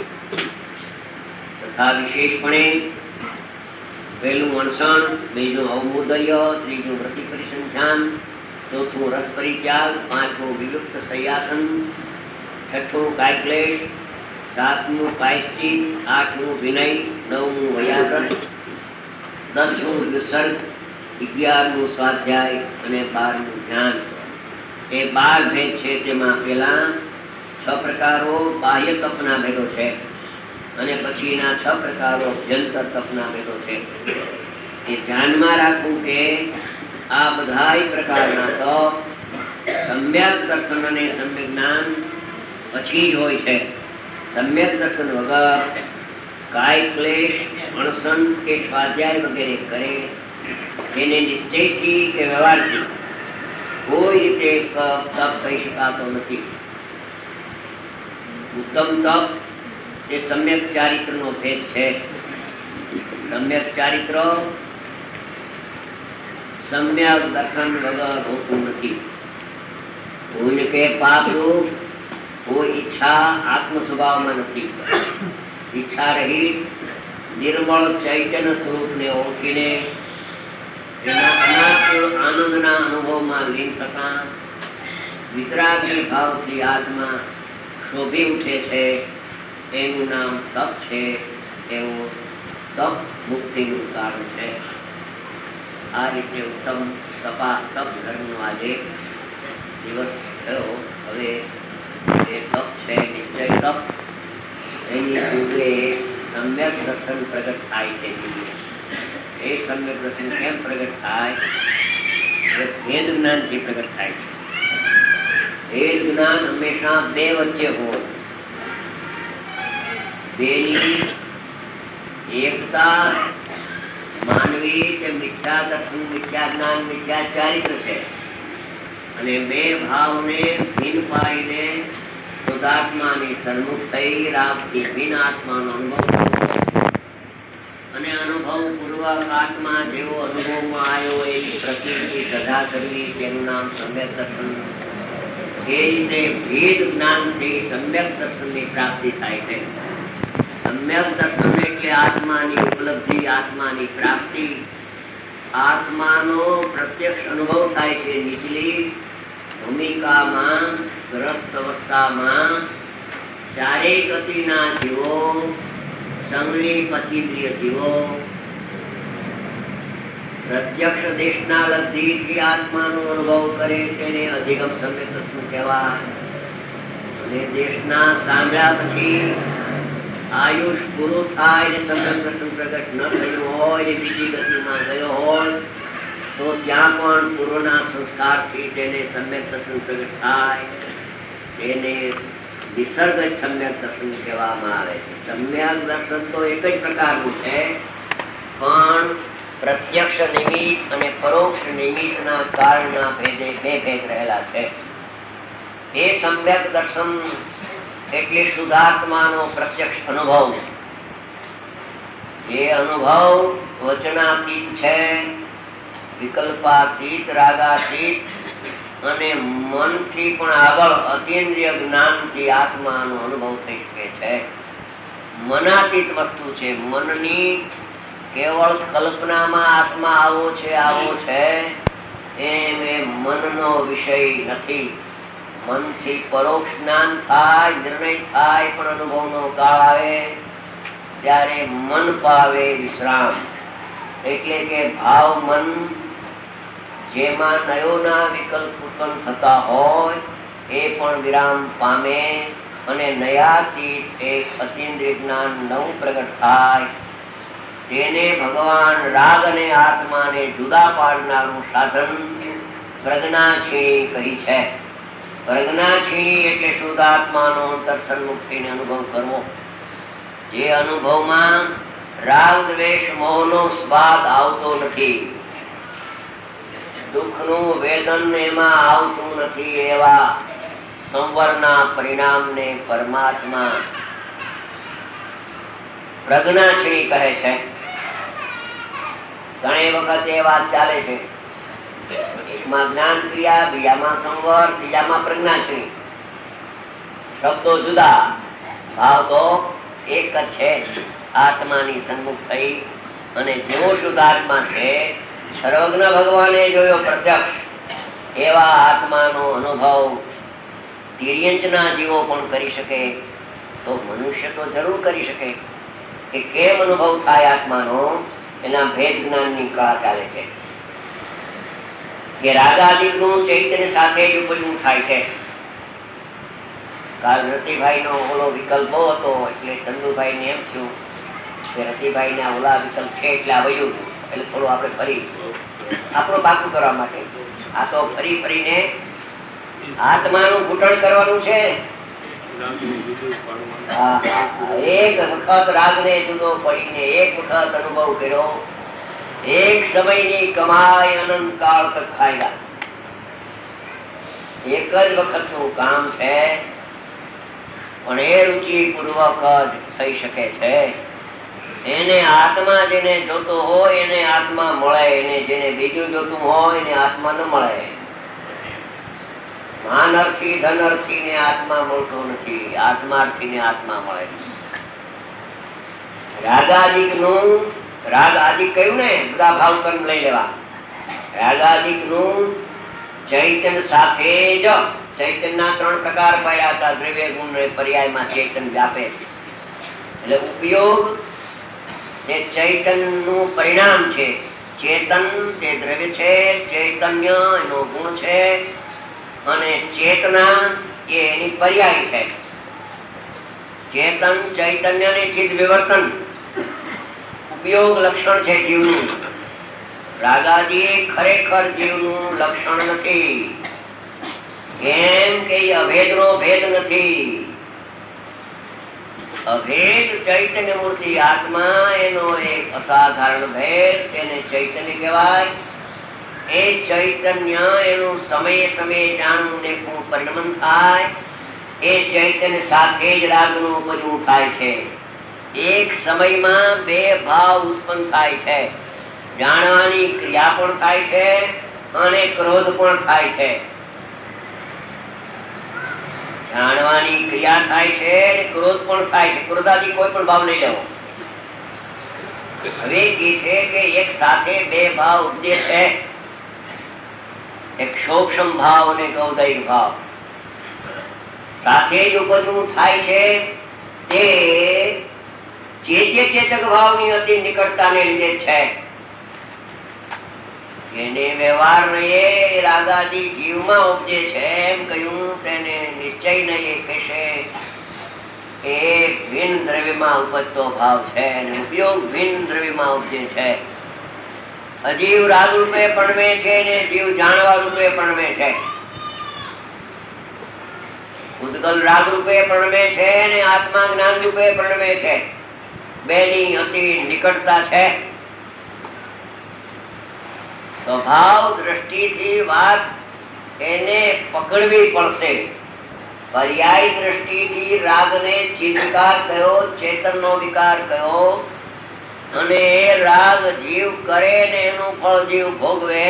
S2: તથા વિશેષપણે પહેલું અણસણ, બીજું અવમોદય, ત્રીજું વ્રતિ પરિસંખ્યાન, ચોથું રસ પરિત્યાગ, પાંચમું વિલુપ્ત શય્યાસન, છઠ્ઠું કાયક્લેશ, સાતમું પાયશ્ચિત, આઠમું વિનય, નવમું વૈયાકરણ, દસમું વિસર્ગ, અગિયારમું સ્વાધ્યાય અને બારમું ધ્યાન. એ બાર ભેદ છે. તેમાં પેલા છ પ્રકારો બાહ્ય તપના ભેદો છે અને પછીના છ પ્રકારો અભ્યંતર તપના ભેદો છે. એ ધ્યાનમાં રાખવું કે આ બધાય પ્રકારના તપ સમ્યક દર્શન અને સમ્યક જ્ઞાન પછી જ હોય છે. સમ્યક દર્શન વગર કાય ક્લેશ, અણસન કે સ્વાધ્યાય વગેરે કરે તેને નિશ્ચયથી કે વ્યવહારથી કોઈ રીતે તપ કહી શકાતો નથી. ઉત્તમ તપ એ સમ્યક ચારિત્રનો ભેદ છે. સમ્યક ચારિત્ર સમ્યક દર્શન વગર હોતું નથી. પુણ્ય કે પાપ રૂપ કોઈ ઈચ્છા આત્મ સ્વભાવમાં નથી. ઈચ્છા રહિત નિર્મળ ચૈતન્ય સ્વરૂપને ઓળખીને તેના અનાત્મ આનંદના અનુભવમાં લીન થતા વિતરાગી ભાવથી આત્મા શોભી ઉઠે છે. એનું નામ તપ છે. એવું તપ મુક્તિનું કારણ છે. આ રીતે ઉત્તમ તપા તપ ધર્મનો આજે દિવસ થયો. હવે એ તપ છે નિશ્ચય તપ. એની પૂર્વે સમ્યક દર્શન પ્રગટ થાય છે. એ સમ્યક દર્શન કેમ પ્રગટ થાય? ભેદ જ્ઞાનથી પ્રગટ થાય છે. ભેદ જ્ઞાન હંમેશા બે વચ્ચે હોય. બેની એકતા માનવી તે મિથ્યા દર્શન, મિથ્યા જ્ઞાન, મિથ્યા ચારિત્ર છે. અને બે ભાવને ભીન પાડીને શુદ્ધાત્માની સન્મુખ થઈ રાખતી ભીન આત્માનો અનુભવ અને અનુભવ પૂર્વક આત્મા જેવો અનુભવમાં આવ્યો એની પ્રકૃતિ સદા કરવી, તેનું નામ સમ્યક દર્શન. એ રીતે ભેદ જ્ઞાનથી સમ્યક દર્શનની પ્રાપ્તિ થાય છે. સમ્યક દર્શન એટલે આત્માની ઉપલબ્ધિ, આત્માની પ્રાપ્તિ, આત્માનો પ્રત્યક્ષ અનુભવ થાય છે. નીચલી ભૂમિકામાં, ગ્રસ્ત અવસ્થામાં શારીરિક ગતિના જીવો, સંગની પતિન્દ્રિય જીવો પ્રત્યક્ષ દેશના લબ્ધિથી આત્માનો અનુભવ કરે તેને અધિગમ સમ્યક દર્શન કહેવાય. અને દેશના સાંભળ્યા પછી આયુષ પૂરું થાય ને સમ્યક દર્શન પ્રગટ ન થયું હોય ને બીજી ગતિમાં ગયો હોય તો ત્યાં પણ પૂર્વના સંસ્કારથી તેને સમ્યક દર્શન પ્રગટ થાય. તેને વિસર્ગ સમ્યક દર્શન કહેવામાં આવે છે. સમ્યક દર્શન તો એક જ પ્રકારનું છે, પણ પ્રત્યક્ષ નિમિત્ત અને પરોક્ષ નિમિત્તના કાળના ભેદે બે ભેદ રહેલા છે. એ સમ્યક દર્શન એટલે શુદ્ધાત્માનો પ્રત્યક્ષ અનુભવ. જે અનુભવ વચનાતીત છે, વિકલ્પાતીત, રાગાતીત અને મનથી પણ આગળ અતિન્દ્રિય જ્ઞાનથી આત્માનો અનુભવ થઈ શકે છે. મનાતીત વસ્તુ છે. મનની કેવળ કલ્પનામાં આત્મા આવો છે આવો છે એમ એ મનનો વિષય નથી. મનથી પરોક્ષ જ્ઞાન થાય, નિર્ણય થાય, પણ અનુભવનો કાળ આવે ત્યારે મન પાવે વિશ્રામ. એટલે કે ભાવ મન જેમાં નયોના વિકલ્પ ઉત્પન્ન થતા હોય એ પણ વિરામ પામે અને નયાતીત એક અતિન્દ્રિય જ્ઞાન નવું પ્રગટ થાય. તેને ભગવાન રાગ અને આત્માને જુદા પાડનારું સાધન પ્રજ્ઞાક્ષીણી કહી છે. પ્રજ્ઞાક્ષીણી એટલે શુદ્ધ આત્માનો અંતર સન્મુખ થઈને અનુભવ કરવો. જે અનુભવમાં રાગ દ્વેષ મોહનો સ્વાદ આવતો નથી, દુઃખનું વેદન એમાં આવતું નથી, એવા સંવરના પરિણામને પરમાત્મા પ્રજ્ઞાક્ષીણી કહે છે. ઘણી વખત એ વાત ચાલે છે, એકમાં જ્ઞાન ક્રિયા, બીજામાં સંવર, ત્રીજામાં પ્રજ્ઞાક્ષીણી. શબ્દો જુદા, ભાવ તો એક જ છે. આત્માની સન્મુખ થઈ અને જેવો શુદ્ધ આત્મા છે, સર્વજ્ઞ ભગવાને જોયો પ્રત્યક્ષ, એવા આત્માનો અનુભવ તિર્યંચના જીવો પણ કરી શકે તો મનુષ્ય તો જરૂર કરી શકે. કે કેમ અનુભવ થાય આત્માનો, એના ભેદ જ્ઞાનની કળા ચાલે છે. કે રાગાદિકનું ચૈતન્ય સાથે જ ઉપજવું થાય છે. કાલ રતિભાઈ નો ઓલો વિકલ્પ હતો એટલે ચંદુભાઈ ને એમ થયું કે રતિભાઈ ના ઓલા વિકલ્પ છે એટલે આ વયું, એટલે થોડું આપણે ફરી આપણું પાકું કરવા માટે આ તો ફરી ફરીને આત્માનું ઘૂંટણ કરવાનું છે. એક વખત રાગને જુદો પડીને એક વખત અનુભવ કર્યો, એક સમયની કમાઈ અનંત કાળ તક ખાયલા. એક જ વખત નું કામ છે, પણ એ રુચિ પૂર્વક જ થઈ શકે છે. એને આત્મા જેને જોતો હોય એને આત્મા મળે, એને જેને બીજું જોતું હોય એને આત્મા ન મળે. માનર્થી ધનર્થી ને આત્મા મળતો નથી, આત્માર્થી ને આત્મા મળે. રાગાદિક નું, રાગ આદિક કહ્યું ને, બધા ભાવ કર્મ લઈ લેવા. રાગાદિક નું ચૈતન્ય સાથે જ, ચૈતન્ય ના ત્રણ પ્રકાર પાડ્યા હતા, દ્રવ્ય ગુણ ને પર્યાયમાં ચૈતન્ય વ્યાપે છે. એટલે ઉપયોગ એ ચૈતન્ય નું પરિણામ છે. ચેતન તે દ્રવ્ય છે, ચૈતન્ય એનો ગુણ છે, અને ચેતના એ એની પર્યાય છે. ચેતન, ચૈતન્ય ને ચિત્ત વિવર્તન ઉપયોગ લક્ષણ છે જીવનું. રાગાદી ખરેખર જીવનું લક્ષણ નથી. કેમ કે અભેદનો ભેદ નથી. અભેદ ચૈતન્ય મૂર્તિ આત્મા, એનો એક અસાધારણ ભેદ, તેને ચૈતન્ય કહેવાય. એ ચૈતન્ય એનું સમયે સમયે જાણવું દેખવું પરિણમન થાય. એ ચૈતન્ય સાથે જ રાગનું ઉપજવું થાય છે. એક સમયમાં બે ભાવ ઉત્પન્ન થાય છે. જાણવાની ક્રિયા પણ થાય છે અને ક્રોધ પણ થાય છે. જાણવાની ક્રિયા થાય છે અને ક્રોધ પણ થાય છે. ક્રોધાથી કોઈ પણ ભાવ લઈ લેવો. હવે એ છે કે એક સાથે બે ભાવ ઉપજે છે. એક સૂક્ષ્મ ભાવ અને એક ઔદૈહિક ભાવ સાથે જ ઉપજવું થાય છે. તે ચેત્ય ચેતક ભાવની અતિ નિકટતાને લીધે છે. જેને વ્યવહાર રહીએ રાગાદી જીવમાં ઉપજે છે એમ કહ્યું, તેને નિશ્ચય નહીં કહેશે. એ ભિન્ન દ્રવ્યમાં ઉપજતો ભાવ છે અને ઉપયોગ ભિન્ન દ્રવ્યમાં ઉપજે છે. અજીવ રાગ રૂપે પણવે છે ને જીવ જાણવા રૂપે પણવે છે. ઉદ્ગલ રાગ રૂપે પણવે છે ને આત્મા જ્ઞાન રૂપે પણવે છે. બેની અતિ નિકટતા છે. સ્વભાવ દ્રષ્ટિથી વાત એને પકડવી પડશે. પર્યાય દ્રષ્ટિથી રાગને ચિત્ત વિકાર કયો, ચેતનનો વિકાર કયો, અને એ રાગ જીવ કરે ને એનું ફળ જીવ ભોગવે,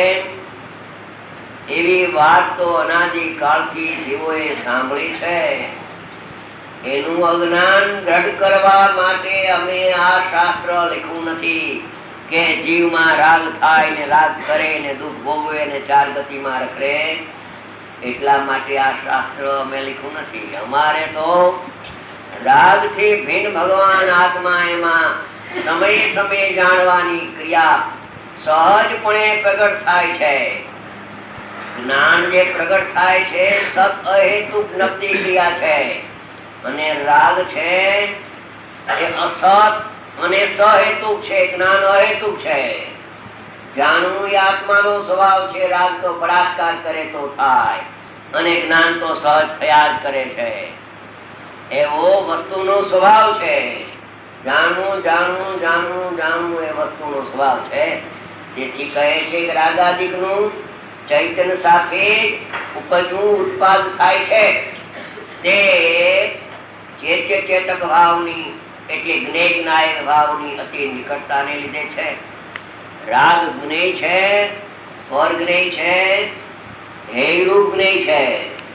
S2: એવી વાત તો અનાદિકાળથી જીવોએ સાંભળી છે. એનું અજ્ઞાન દ્રઢ કરવા માટે અમે આ શાસ્ત્ર લખ્યું નથી કે જીવમાં રાગ થાય ને રાગ કરે ને દુઃખ ભોગવે ને ચાર ગતિમાં રખડે. એટલા માટે આ શાસ્ત્ર અમે લખ્યું નથી. અમારે તો રાગથી ભિન્ન ભગવાન આત્મા, એમાં સમયે સમયે જાણવાની ક્રિયા સહજપણે પ્રગટ થાય છે. જ્ઞાન જે પ્રગટ થાય છે સત અહેતુક નક્કી ક્રિયા છે. અને રાગ છે એ અસત અને સહેતુક છે. જ્ઞાન અહેતુક છે. જાણવું એ આત્માનો સ્વભાવ છે. રાગ તો બળાત્કાર કરે તો થાય અને જ્ઞાન તો સહજ થયા જ કરે છે. એવો વસ્તુનો સ્વભાવ છે. જાણવું જાણવું જાણવું જાણવું એ વસ્તુનો સ્વભાવ છે. તેથી કહે છે કે રાગાદિકનું ચૈતન્ય સાથે ઉપજવું ઉત્પાદ થાય છે. તે ચેત્ય ચેતક ભાવની એટલે જ્ઞેય જ્ઞાયક ભાવની અતિ નિકટતાને લીધે છે. રાગ જ્ઞેય છે, પરજ્ઞેય છે, હેયરૂપ જ્ઞેય છે.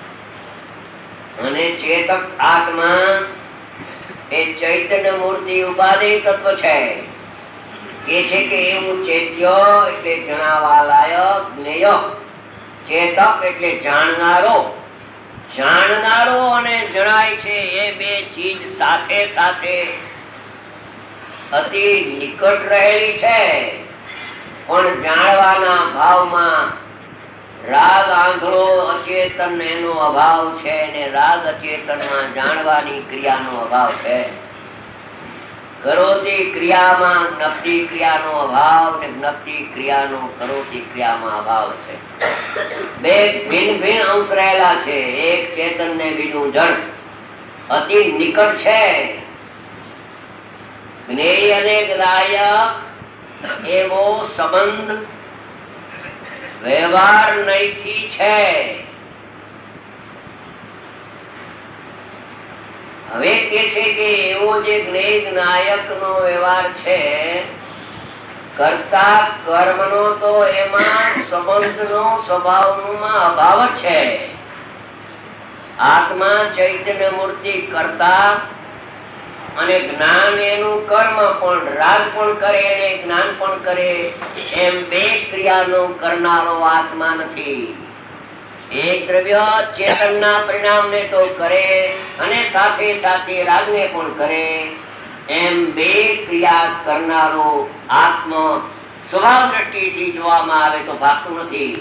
S2: અને ચેતક આત્મા એ ચૈતન્ય મૂર્તિ ઉપાદેય તત્વ છે. એ છે કે એવું ચેત્ય એટલે જણાવા લાયક, જ્ઞેય ચેતક એટલે જાણનારો. જાણનારો અને જણાય છે એ બે ચીજ સાથે સાથે અતિ નિકટ રહેલી છે. પણ જાણવાના ભાવમાં રાગ આંધળો અચેતન એનો અભાવ છે ને રાગ અચેતનમાં જાણવાની ક્રિયાનો અભાવ છે. કરોતી ક્રિયામાં જ્ઞપ્તિ ક્રિયાનો અભાવ ને જ્ઞપ્તિ ક્રિયાનો કરોતી ક્રિયામાં અભાવ છે. બે ભિન્ન ભિન્ન અંશ રહેલા છે. એક ચેતન ને બીજું જડ અતિ નિકટ છે. જ્ઞેય અને ગ્રાહ્ય એવો સંબંધ વ્યવહાર નહીંથી છે. હવે કે છે કે એવો જે જ્ઞેય જ્ઞાયક નો વ્યવહાર છે, કર્તા કર્મ નો તો એમાં સંબંધ નો સ્વભાવમાં અભાવ જ છે. આત્મા ચૈતન્ય મૂર્તિ કરતા અને જ્ઞાન એનું કર્મ, પણ રાગ પણ કરે અને જ્ઞાન પણ કરે એમ બે ક્રિયાનો કરનારો આત્મા નથી. એક દ્રવ્ય ચેતનના પરિણામને તો કરે અને સાથે સાથે રાગને પણ કરે એમ બે ક્રિયા કરનારો આત્મ સ્વભાવ દ્રષ્ટિથી જોવામાં આવે તો ભાગતું નથી.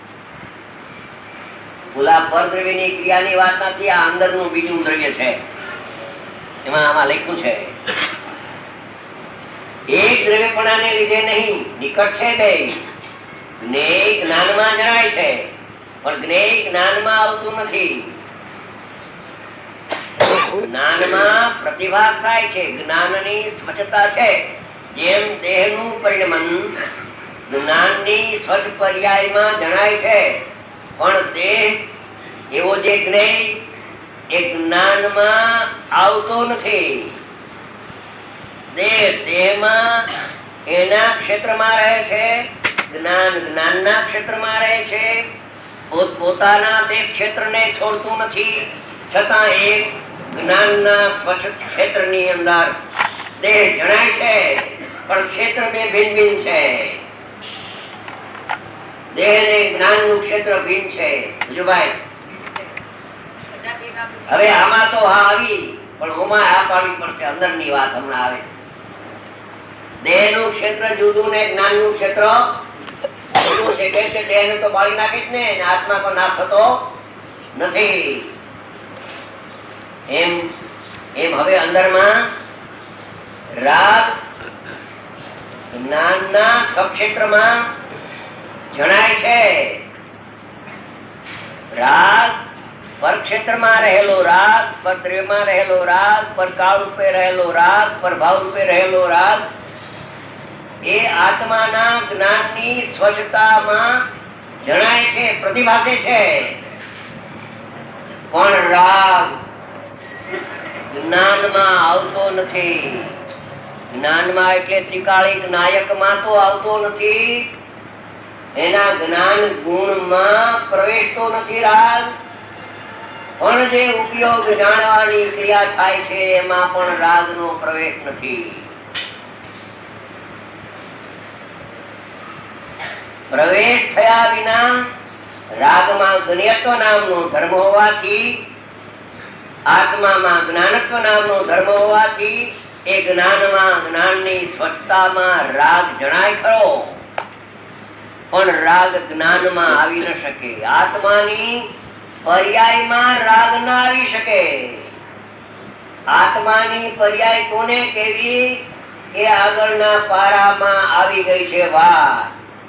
S2: ઓલા પર દ્રવ્યની ક્રિયાની વાત નથી. આ અંદરનું બીજું દ્રવ્ય છે, એમાં આમાં લખ્યું છે. એક દ્રવ્યપણાને લીધે નહીં, નિકટ છે બે. જ્ઞેય જ્ઞાનમાં જણાય છે પણ જ્ઞેય જ્ઞાનમાં આવતું નથી. જ્ઞાનમાં પ્રતિભાગ થાય છે, જ્ઞાનની સ્વચ્છતા છે. જેમ દેહનું પરિણમન જ્ઞાનની સ્વચ્છ પર્યાયમાં જણાય છે, પણ દેહ એવો જે જ્ઞેય એ જ્ઞાનમાં આવતો નથી. દેહ દેહમાં એના ક્ષેત્રમાં રહે છે, જ્ઞાન જ્ઞાનના ક્ષેત્રમાં રહે છે. પોતપોતાના તે ક્ષેત્રને છોડતું નથી, છતાં એક જ્ઞાનના સ્વચ્છ ક્ષેત્રની અંદર દેહ જણાય છે, પણ ક્ષેત્ર બે ભિન્ન ભિન્ન છે. દેહ ને જ્ઞાનનું ક્ષેત્ર ભિન્ન છે. બીજુભાઈ હવે આમાં તો હા આવી, પણ ઓમાં આ પાડવી પડશે. અંદરની વાત હમણાં આવે. દેહનું ક્ષેત્ર જુદું ને જ્ઞાનનું ક્ષેત્ર જુદું છે. કેમ કે દેહને તો બાળી નાખે જ ને, આત્મા તો નાશ થતો નથી. એમ એમ હવે અંદરમાં રાગ જ્ઞાનના સક્ષેત્રમાં જણાય છે. રાગ પર ક્ષેત્રમાં રહેલો રાગ, પર દ્રવ્યમાં રહેલો રાગ, પર કાળ રૂપે રહેલો રાગ, પર ભાવ રૂપે રહેલો રાગ એ આત્માના જ્ઞાનની સ્વચ્છતામાં જણાય છે, પ્રતિભાસે છે. પણ રાગ જ્ઞાનમાં આવતો નથી. જ્ઞાનમાં એટલે ત્રિકાળિક નાયકમાં તો આવતો નથી, એના જ્ઞાન ગુણમાં પ્રવેશતો નથી રાગ. પણ જે ઉપયોગ જાણવાની ક્રિયા થાય છે એમાં પણ રાગનો પ્રવેશ નથી. પ્રવેશ થયા વિના રાગમાં જ્ઞેયત્વ નામનો ધર્મ હોવાથી, આત્મામાં જ્ઞાનત્વ નામનો ધર્મ હોવાથી એ જ્ઞાનમાં જ્ઞાનની સ્વચ્છતામાં રાગ જણાય ખરો, પણ રાગ જ્ઞાનમાં આવી ન શકે. આત્માની પર્યાયમાં રાગ ના આવી શકે. આત્માની પર્યાય કોને કેવી એ આગળના પારામાં આવી ગઈ છે વાત.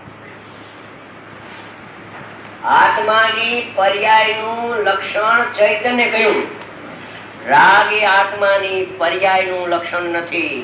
S2: આત્માની પર્યાયનું લક્ષણ ચૈતન્ય કહ્યું. રાગ એ આત્માની પર્યાયનું લક્ષણ નથી.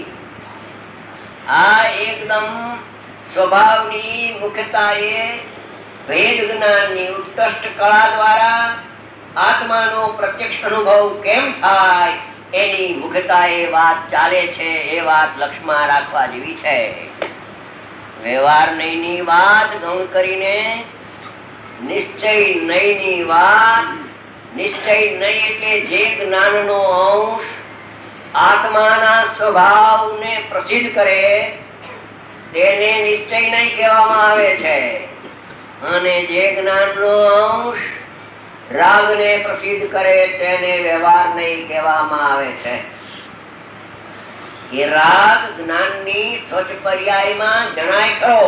S2: આ એકદમ સ્વભાવની મુખ્યતાએ ભેદ જ્ઞાનની ઉત્કૃષ્ટ કળા દ્વારા આત્માનો પ્રત્યક્ષ અનુભવ કેમ થાય એની મુખ્યતાએ વાત ચાલે છે. એ વાત લક્ષમાં રાખવા જેવી છે. વ્યવહાર નહીંની વાત ગૌણ કરીને નિશ્ચય નહીંની વાત, નિશ્ચય નહીં એટલે જે જ્ઞાનનો અંશ આત્માના સ્વભાવને પ્રસિદ્ધ કરે તેને નિશ્ચય નહીં કહેવામાં આવે છે, અને જે જ્ઞાનનો અંશ રાગને પ્રસિદ્ધ કરે તેને વ્યવહાર નહીં કહેવામાં આવે છે. એ રાગ જ્ઞાનની સ્વચ્છ પર્યાયમાં જણાય ખરો,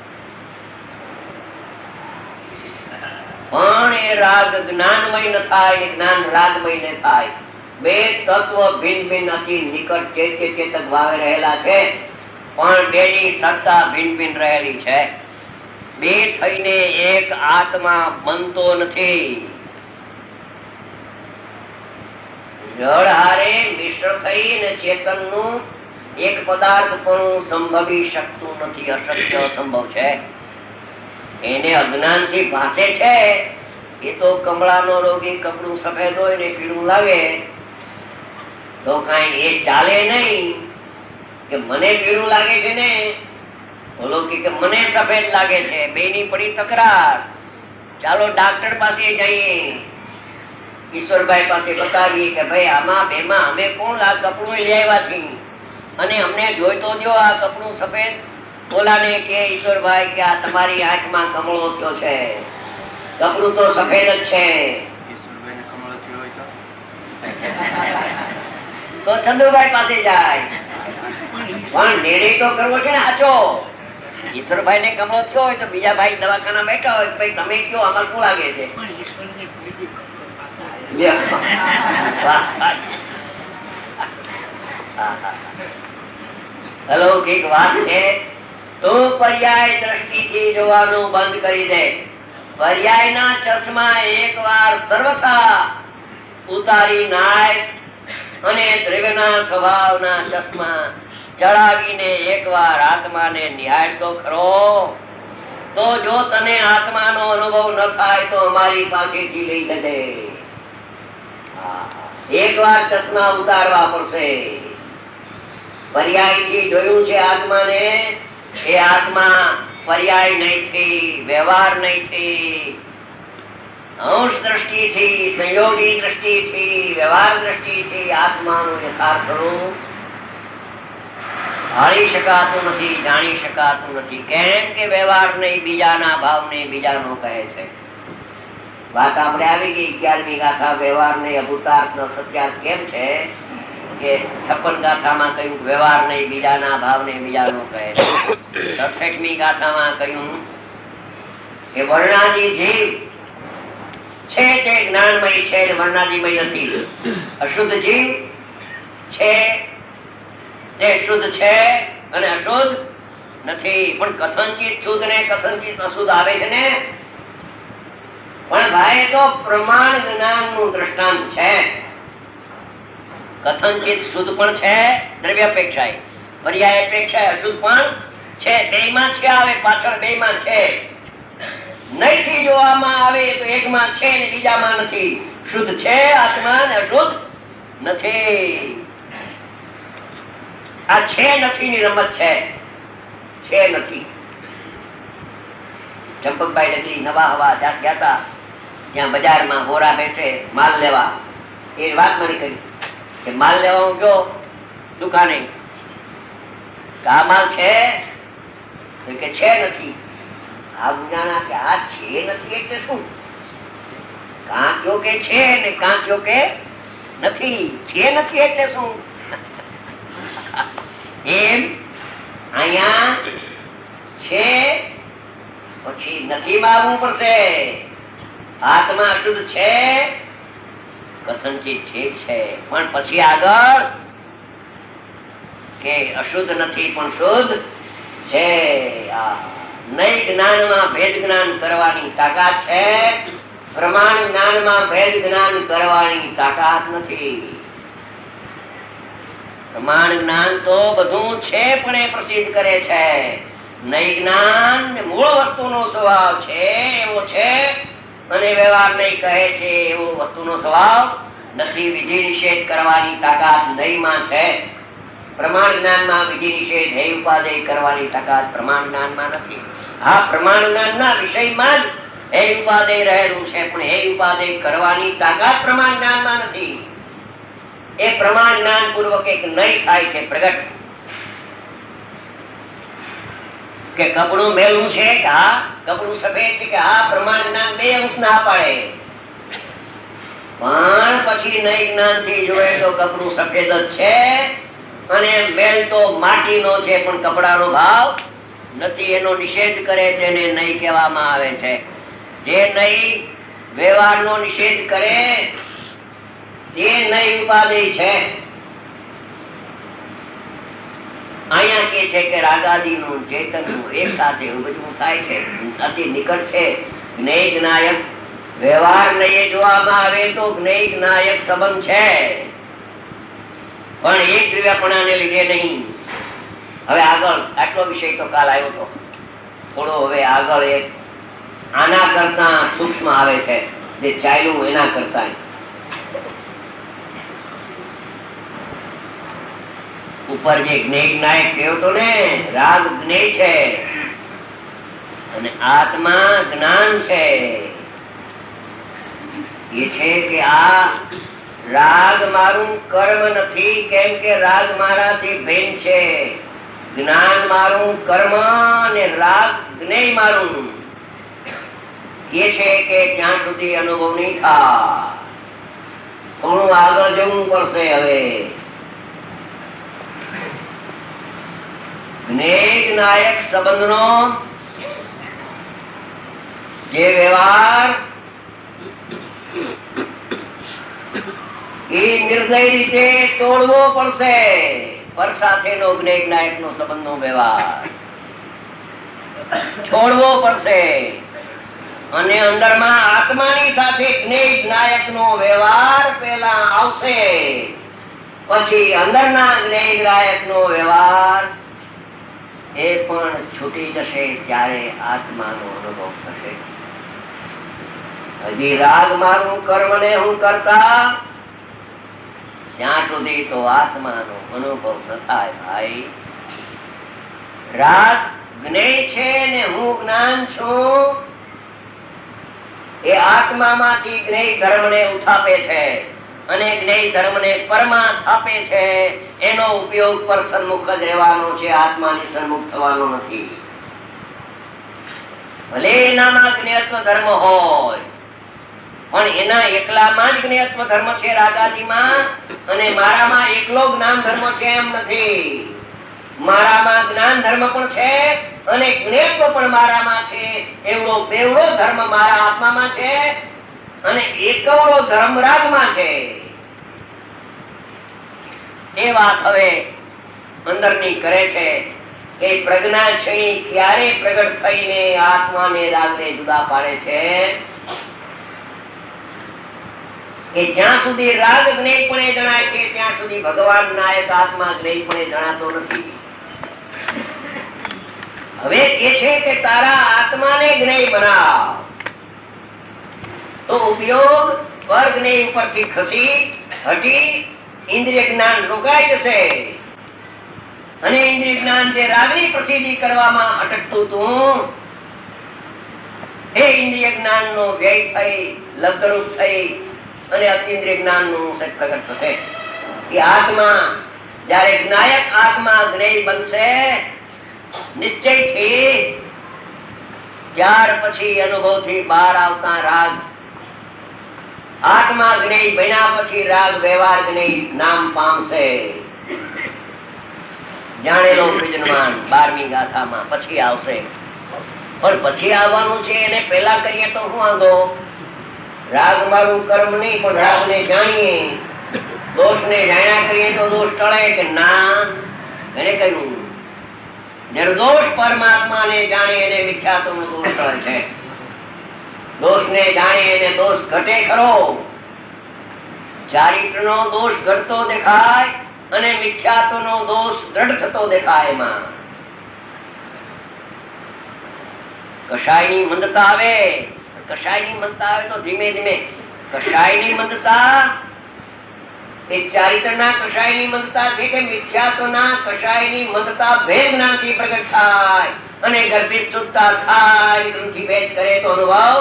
S2: પણ એ રાગ જ્ઞાનમય ન થાય ને જ્ઞાન રાગમય ન થાય. બે તત્વ ભિન્ન ભિન્ન અતિ નિકટ ચૈત્ય ચેતક ભાવે રહેલા છે, પણ બેની સત્તા ભિન્ન ભિન્ન રહેલી છે. બે થઈને એક આત્મા બનતો નથી. જળ હારે મિશ્ર થઈને ચેતનનું એક પદાર્થ પણ સંભવી શકતું નથી. અશક્ય અસંભવ છે. એને અજ્ઞાન થી ભાસે છે. એ તો કમળાનો રોગી કપડું સફેદ હોય ને પીળું લાગે તો કઈ એ ચાલે નહીં કે મને પીળું લાગે છે ને બોલો કે મને સફેદ લાગે છે. બેની પડી તકરાર. ચાલો ડાક્ટર પાસે જઈએ, ઈશ્વરભાઈ પાસે બતાવીએ કે ભાઈ આમાં બેમાં અમે કોણ આ કપડું લઈ આવ્યા છીએ અને અમને જોઈ તો દો આ કપડું સફેદ. બોલાને કે ઈશ્વરભાઈ કે આ તમારી આંખમાં કમળો થયો છે, કપડું તો સફેદ જ છે. તો ચંદુભાઈ પાસે જાય, પણ નિર્ણય તો કરવો છે ને સાચો. ઈશ્વરભાઈ ને કમળો થયો હોય તો બીજા ભાઈ દવાખાના બેઠા હોય ભાઈ તમે કયો અમારે શું લાગે છે. અલૌકિક વાત છે. તું પર્યાય દ્રષ્ટિથી જોવાનું બંધ કરી દે. પર્યાયના ચશ્મા એકવાર સર્વથા ઉતારી નાખ અને દ્રવ્યના સ્વભાવના ચશ્મા ચડાવીને એકવાર આત્માને નિહાળ તો ખરો. તો જો તને આત્માનો અનુભવ ન થાય તો અમારી પાસેથી લઈ જજે. એકવાર ચશ્મા ઉતારવા પડશે. પર્યાયથી જોયું છે આત્માને, એ આત્મા પર્યાય નહીંથી, વ્યવહાર નહીંથી, અંશ દ્રષ્ટિથી, સંયોગી દ્રષ્ટિથી, વ્યવહાર દ્રષ્ટિથી આત્માનું યથાર્થનું જાણી શકાતું નથી, જાણી શકાતું નથી. કેમ કે વ્યવહાર નહીં, બીજાના ભાવ નહીં, બીજાનો કહે છે. વાત આપણે આવી ગઈ અગિયારમી ગાથા વ્યવહાર નહીં, અભૂતાર્થ નો સત્યાર્થ કેમ છે કે છપ્પન ગાથામાં કહ્યું વ્યવહાર નહીં, બીજાના ભાવ નહીં, બીજાનો કહે છે. સડસઠમી ગાથામાં કહ્યું કે વર્ણાદી જીવ છે તે જ્ઞાનમય છે, વર્ણાદિમય નથી. અશુદ્ધ જીવ છે તે શુદ્ધ છે અને અશુદ્ધ નથી. પણ કથનચિત શુદ્ધ ને કથનચિત અશુદ્ધ આવે છે ને. પણ ભાઈ તો પ્રમાણ જ્ઞાન નું દ્રષ્ટાંત છે. કથનચિત શુદ્ધ પણ છે દ્રવ્ય અપેક્ષા, પર્યાય અપેક્ષા અશુદ્ધ પણ છે. બે માં છે આવે પાછળ, બે માં છે. નહીંથી જોવામાં આવે તો એકમાં છે ને બીજામાં નથી. શુદ્ધ છે આત્મા ને અશુદ્ધ નથી. આ છે નથી ની રમત છે. છે નથી. ચંપકભાઈ ડગલી નવા હવા ત્યાં ગયા હતા, ત્યાં બજારમાં હોરા બેસે માલ લેવા. એ વાત મને કહી કે માલ લેવા હું ગયો દુકાને, આ માલ છે તો કે છે નથી. આ ગુનાના કે આ છે નથી એટલે શું? કાં કયો કે છે ને કાં કયો કે નથી. છે નથી એટલે શું? એમ અહીંયા છે પછી નથી માં આવવું પડશે. આત્મા અશુદ્ધ છે, કથનચિત ઠીક છે, પણ પછી આગળ કે અશુદ્ધ નથી પણ શુદ્ધ છે. નહીં જ્ઞાનમાં ભેદ જ્ઞાન કરવાની તાકાત છે, પ્રમાણ જ્ઞાનમાં ભેદ જ્ઞાન કરવાની તાકાત નથી. પ્રમાણ જ્ઞાન તો બધું છે પણ એ પ્રસિદ્ધ કરે છે. નહીં જ્ઞાન મૂળ વસ્તુનો સ્વભાવ છે એવો છે અને વ્યવહાર નહીં કહે છે એવો વસ્તુનો સ્વભાવ નથી. વિધિ નિષેધ કરવાની તાકાત નહીં માં છે. પ્રમાણ જ્ઞાનમાં વિધિ નિષેધ હે ઉપાદેય કરવાની તાકાત પ્રમાણ જ્ઞાનમાં નથી. હા, પ્રમાણ જ્ઞાનના વિષયમાં જ હે ઉપાદેય રહેલું છે, પણ હે ઉપાદેય કરવાની તાકાત પ્રમાણ જ્ઞાનમાં નથી. એ પ્રમાણ જ્ઞાન પૂર્વક એક નહીં થાય છે પ્રગટ. કે કપડું મેલું છે કે હા કપડું સફેદ છે કે હા પ્રમાણ જ્ઞાન બે અંશ ના પાડે. પણ પછી નહીં જ્ઞાન થી જોયે તો કપડું સફેદ જ છે અને મેલ તો માટીનો છે પણ કપડાનો ભાવ નથી. એનો નિષેધ કરે તેને નહીં કહેવામાં આવે છે. જે નહીં વ્યવહારનો નિષેધ કરે એ નહીં ઉપાદેય છે. અહીંયા કે છે કે રાગાદીનું ચેતનનું એક સાથે બધું થાય છે, અતિ નિકટ છે. જ્ઞેય જ્ઞાયક વ્યવહાર નહીં જોવામાં આવે તો જ્ઞેય જ્ઞાયક સંબંધ છે, પણ એક દ્રવ્યપણાને લીધે નહીં. હવે આગળ આટલો વિષય તો કાલ આવ્યો હતો, થોડો હવે આગળ એક આના કરતા સૂક્ષ્મ આવે છે, જે ચાલ્યું એના કરતા. ઉપર જે જ્ઞેય જ્ઞાયક કહેતો હતો ને, રાગ જ્ઞેય છે અને આત્મા જ્ઞાન છે. એ છે કે આ રાગ મારું કર્મ નથી, કેમ કે રાગ મારાથી ભિન્ન છે. જ્ઞાન મારું કર્મ અને રાગ જ્ઞેય મારું. એ છે કે ત્યાં સુધી અનુભવ નહીં થાય, થોડું આગળ જવું પડશે. હવે જ્ઞેય જ્ઞાયક સંબંધનો જે વ્યવહાર એ નિર્દય રીતે તોડવો પડશે. પર સાથેનો જ્ઞેય જ્ઞાયકનો સંબંધનો વ્યવહાર છોડવો પડશે અને અંદરમાં આત્માની સાથે જ્ઞેય જ્ઞાયકનો વ્યવહાર પહેલા આવશે, પછી અંદરના જ્ઞેય જ્ઞાયકનો વ્યવહાર એ પણ છૂટી જશે, ત્યારે આત્માનો અનુભવ થશે. હજી રાગ મારું કર્મ ને હું કરતા ત્યાં સુધી તો આત્માનો અનુભવ ન થાય. ભાઈ, રાગ જ્ઞેય છે ને હું જ્ઞાન છું, એ આત્મામાંથી જ્ઞેય ધર્મને ઉથાપે છે અને જ્ઞેય ધર્મને પરમાર્થ આપે છે. એનો ઉપયોગ પર સન્મુખ જ રહેવાનો છે, આત્માની સન્મુખ થવાનો નથી. ભલે એનામાં જ્ઞેયત્વ ધર્મ હોય પણ એના એકલામાં જ જ્ઞેયત્વ ધર્મ છે રાગાદિમાં, અને મારામાં એકલો જ્ઞાન ધર્મ છે એમ નથી. મારામાં જ્ઞાન ધર્મ પણ છે અને જ્ઞેયત્વ પણ મારામાં છે. એવડો બેવડો ધર્મ મારા આત્મામાં છે અને એકવડો ધર્મ રાગમાં છે. એ વાત હવે અંદરની કરે છે કે પ્રજ્ઞા છે ક્યારે પ્રગટ થઈને આત્માને રાગને જુદા પાડે છે કે જ્યાં સુધી રાગ જ્ઞેયપણે જણાય છે ત્યાં સુધી ભગવાન નાયક આત્મા જ્ઞેયપણે જણાતો નથી. હવે કે છે કે તારા આત્માને જ્ઞેય બનાવ, તો ઉપયોગ પર જ્ઞેય ઉપરથી ખસી હટી ઇન્દ્રિય જ્ઞાન રોકાઈ જશે અને ઇન્દ્રિય જ્ઞાન જે રાગની પ્રસિદ્ધિ કરવામાં અટકતું હતું એ ઇન્દ્રિય જ્ઞાનનો વ્યય થઈ લબ્ધરૂપ થઈ અને અતિન્દ્રિય જ્ઞાનનું પ્રગટ થશે. એ આત્મા જ્યારે જ્ઞાયક આત્મા જ્ઞેય બનશે નિશ્ચયથી, ત્યાર પછી અનુભવથી બહાર આવતા રાગ આત્મા જ્ઞેય બન્યા પછી રાગ વ્યવહાર જ્ઞેય નામ પામશે. જાણેલો વિજ્ઞાન બારમી ગાથામાં પછી આવશે, પણ પછી આવવાનું છે એને પહેલા કરીએ તો શું વાંધો? રાગ મારું કર્મ નહીં, પણ રાગ ને જાણીએ, દોષ ને જાણ્યા કરીએ તો દોષ ટળે કે ના? એને કહ્યું નિર્દોષ પરમાત્મા ને જાણે એને મિથ્યાત્વ નો દોષ ટળે છે. દોષ ને જાણે એને દોષ ઘટે ખરો, ચારિત્ર નો દોષ ઘટતો દેખાય અને મિથ્યાત્વ નો દોષ દ્રઢ થતો દેખાય. એમાં કષાયની મંદતા આવે, કષાયની મંદતા આવે તો ધીમે ધીમે કષાયની મંદતા એ ચારિત્રના કષાયની મંદતા છે કે મિથ્યાત્વના કષાયની મંદતા ભેદ જ્ઞાનથી પ્રગટ થાય અને ગર્ભિત શુદ્ધતા થાય, ગ્રંથિ ભેદ કરે તો અનુભવ.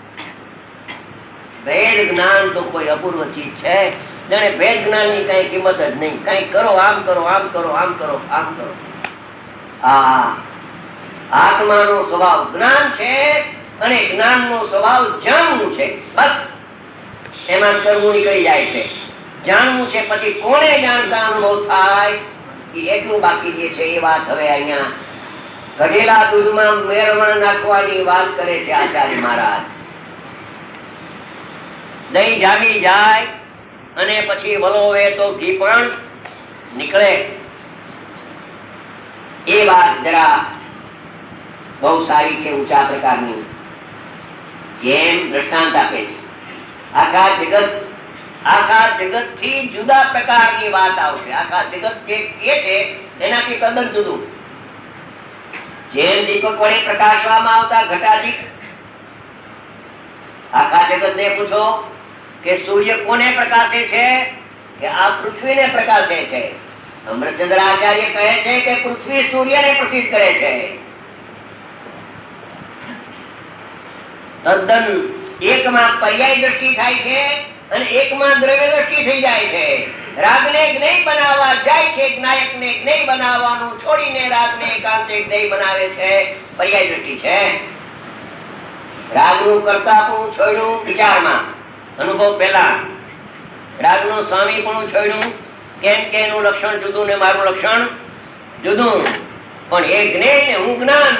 S2: ભેદ જ્ઞાન તો કોઈ અપૂર્વ ચીજ છે, જાણે ભેદ જ્ઞાન ની કઈ કિંમત જ નહીં. કઈ કરો, આમ કરો, આમ કરો, આમ કરો, આમ કરો. આ આત્માનો સ્વભાવ જ્ઞાન છે અને જ્ઞાનનો સ્વભાવ જાણવું છે. બસ એમાં કરવું નીકળી જાય છે. જાણવું છે પછી કોને જાણતા અનુભવ થાય એ એટલું બાકી જે છે. એ વાત હવે અહીંયા ઘટેલા દૂધમાં મેરવણ નાખવાની વાત કરે છે આચાર્ય મહારાજ. દહીં જામી જાય અને પછી વલોવે તો ઘી પણ નીકળે. એ વાત જરા બહુ સારી છે, ઊંચા પ્રકારની. જેમ દ્રષ્ટાંત આપે છે, આખા જગત આખા જગત થી જુદા પ્રકારની વાત આવશે. આખા જગત જે છે એનાથી તદ્દન જુદું. જેમ દીપક વડે પ્રકાશવામાં આવતા ઘટાદિક, આખા જગત ને પૂછો કે સૂર્ય કોને પ્રકાશે છે? કે આ પૃથ્વીને પ્રકાશે છે. અમૃતચંદ્ર આચાર્ય કહે છે કે પૃથ્વી સૂર્યને પ્રસિદ્ધ કરે છે. તદ્દન એકમાં પર્યાય દ્રષ્ટિ થાય છે અને એકમાં દ્રવ્ય દ્રષ્ટિ થઈ જાય છે. રાગને જ્ઞેય બનાવવા જાય છે, જ્ઞાયકને જ્ઞેય બનાવવાનું છોડીને રાગને એકાંતે જ્ઞેય બનાવે છે. પર્યાય દ્રષ્ટિ છે. રાગનું કર્તાપણું છોડ્યું વિચારમાં, અનુભવ પહેલા. રાગનું સ્વામીપણું છોડ્યું, કેમ કે એનું લક્ષણ જુદું ને મારું લક્ષણ જુદું. પણ એ જ્ઞેય ને હું જ્ઞાન,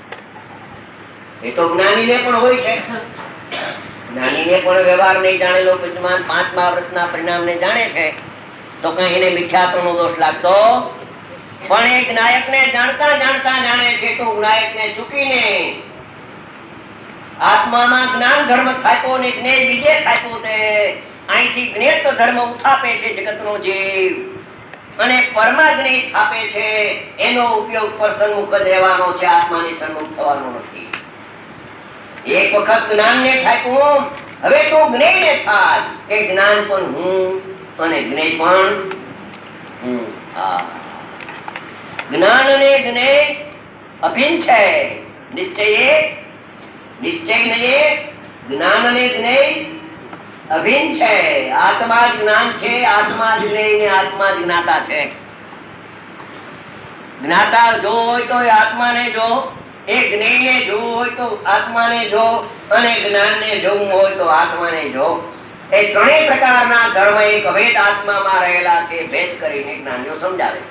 S2: એ તો જ્ઞાનીને પણ હોય છે. જ્ઞાનીને પણ વ્યવહાર નહીં જાણેલો વિદ્યમાન પાંચમા વ્રતના પરિણામને જાણે છે, તો કઈ એને મિથ્યાત્વનો દોષ લાગતો પણ એ જ્ઞાયકને જાણતા જાણતા જાણે છે તો જ્ઞાયકને ચૂકીને આત્મામાં જ્ઞાન ધર્મ થાપ્યો ને જ્ઞેય બીજે થાપ્યો તે અહીંથી જ્ઞેત ધર્મ ઉથાપે છે જગતનો જીવ અને પરમા જ્ઞેય થાપે છે. એનો ઉપયોગ પર સન્મુખ જ રહેવાનો છે, આત્માની સન્મુખ થવાનો નથી. એક વખત જ્ઞાનને થાપ્યું, હવે તો જ્ઞેયને થાય કે જ્ઞાન પણ હું અને જ્ઞેય પણ હું. આ જ્ઞાન અને જ્ઞેય અભિન્ન છે. નિશ્ચય એક, નિશ્ચય ને એક, જ્ઞાન અને જ્ઞેય અભિન્ન છે. આત્મા જ જ્ઞાન છે, આત્મા જ જ્ઞેય ને આત્મા જ જ્ઞાતા છે. જ્ઞાતા જો હોય તો આત્માને જો, એ જ્ઞેયને જોવું હોય તો આત્માને જો, અને જ્ઞાનને જોવું હોય તો આત્માને જો. એ ત્રણેય પ્રકારના ધર્મ એક અભેદ આત્મામાં રહેલા છે. ભેદ કરીને જ્ઞાનીઓ સમજાવે.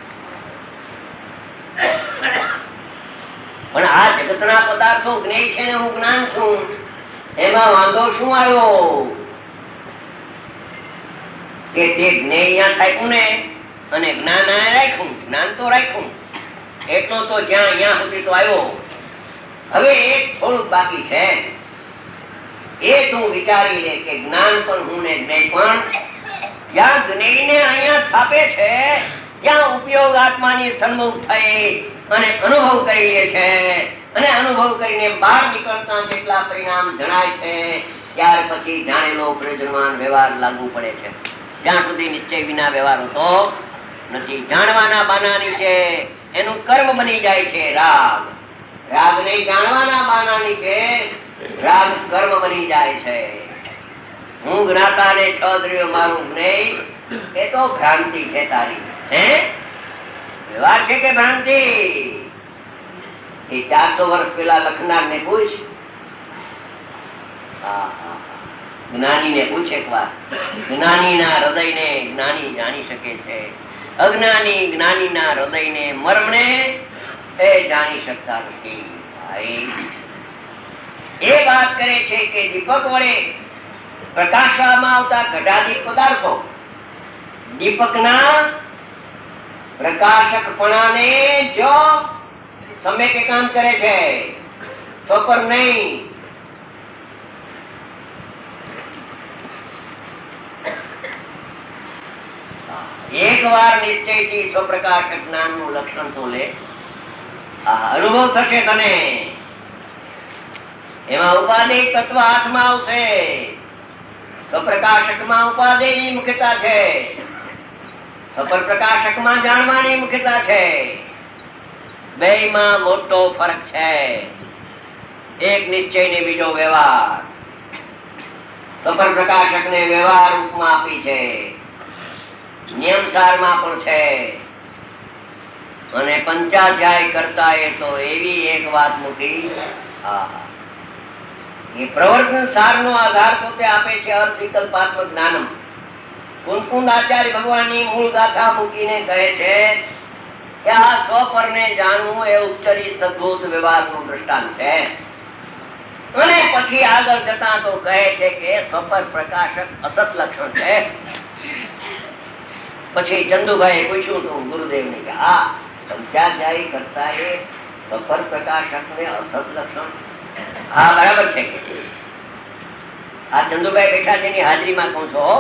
S2: પણ આ જગતના પદાર્થો જ્ઞેય છે ને હું જ્ઞાન છું, એમાં વાંધો શું આવ્યો કે તે જ્ઞેય અહીંયા થાપ્યું ને અને જ્ઞાન અહીંયા રાખ્યું. જ્ઞાન તો રાખ્યું એટલો તો જ્યાં અહીંયા સુધી તો આવ્યો. હવે એક થોડુંક બાકી છે. એ તું વિચારી લે કે જ્ઞાન પણ હું ને જ્ઞેય પણ જ્યાં જ્ઞેયને અહીંયા થાપે છે, ત્યાં ઉપયોગ આત્માની સન્મુખ થઈ અને અનુભવ કરી લે છે. અને અનુભવ કરીને બહાર નીકળતા જેટલા પરિણામ જણાય છે ત્યાર પછી જાણેલો પ્રયોજનવાન વ્યવહાર લાગુ પડે છે. જ્યાં સુધી નિશ્ચય વિના વ્યવહાર હોતો નથી. જાણવાના બાનાની છે, એનું કર્મ બની જાય છે રાગ. રાગ નહીં, જાણવાના બાનાની છે, રાગ કર્મ બની જાય છે. હું જ્ઞાતા ને છ દ્રવ્યો મારું જ્ઞેય, એ તો ભ્રાંતિ છે તારી. હે વ્યવહાર છે કે ભ્રાંતિ? એ ચારસો વર્ષ પેલા લખનાર ને પૂછ, જ્ઞાની ને પૂછ એક વાર. જ્ઞાની ના હૃદય ને જ્ઞાની જાણી શકે છે, અજ્ઞાની જ્ઞાની ના હૃદય ને મર્મ ને એ જાણી શકતા નથી. એ વાત કરે છે કે દીપક વડે પ્રકાશવામાં આવતા ઘટાદિક પદાર્થો દીપકના પ્રકાશકપણાને જો સમ્યક કામ કરે છે, સ્વપર નહીં. એક વાર નિશ્ચય થી સ્વપ્રકાશક જ્ઞાન નું લક્ષણ તો લે, અનુભવ થશે તને. એમાં ઉપાદેય તત્વ હાથમાં આવશે. સ્વપ્રકાશક માં ઉપાદેય ની મુખ્યતા છે, સફર પ્રકાશક માં જાણવાની મુખ્યતા છે. બે માં મોટો ફરક છે. એક નિશ્ચય ને બીજો વ્યવહાર. સફર પ્રકાશક ને વ્યવહાર રૂપમાં આપી છે, નિયમસાર માં પણ છે. અને પંચાધ્યાય કરતા એ તો એવી એક વાત મૂકી, એ પ્રવર્તન સાર નો આધાર પોતે આપે છે. અર્થ વિકલ્પાત્મક જ્ઞાનમ. કુંકુંદ આચાર્ય ભગવાનની મૂળ ગાથા મૂકીને કહે છે કે આ સ્વપર ને જાણવું એ ઉપચરી સદભૂત વ્યવહાર નું દ્રષ્ટાંત છે. અને પછી આગળ જતા તો કહે છે કે સ્વપર પ્રકાશક અસત લક્ષણ છે. પછી ચંદુભાઈ પૂછ્યું હતું ગુરુદેવ ને કે આ પંચાધ્યાયી કરતા એ સફર પ્રકાશક ને અસત લક્ષણ? હા બરાબર છે. આ ચંદુભાઈ બેઠા છે ની હાજરીમાં કહું છો.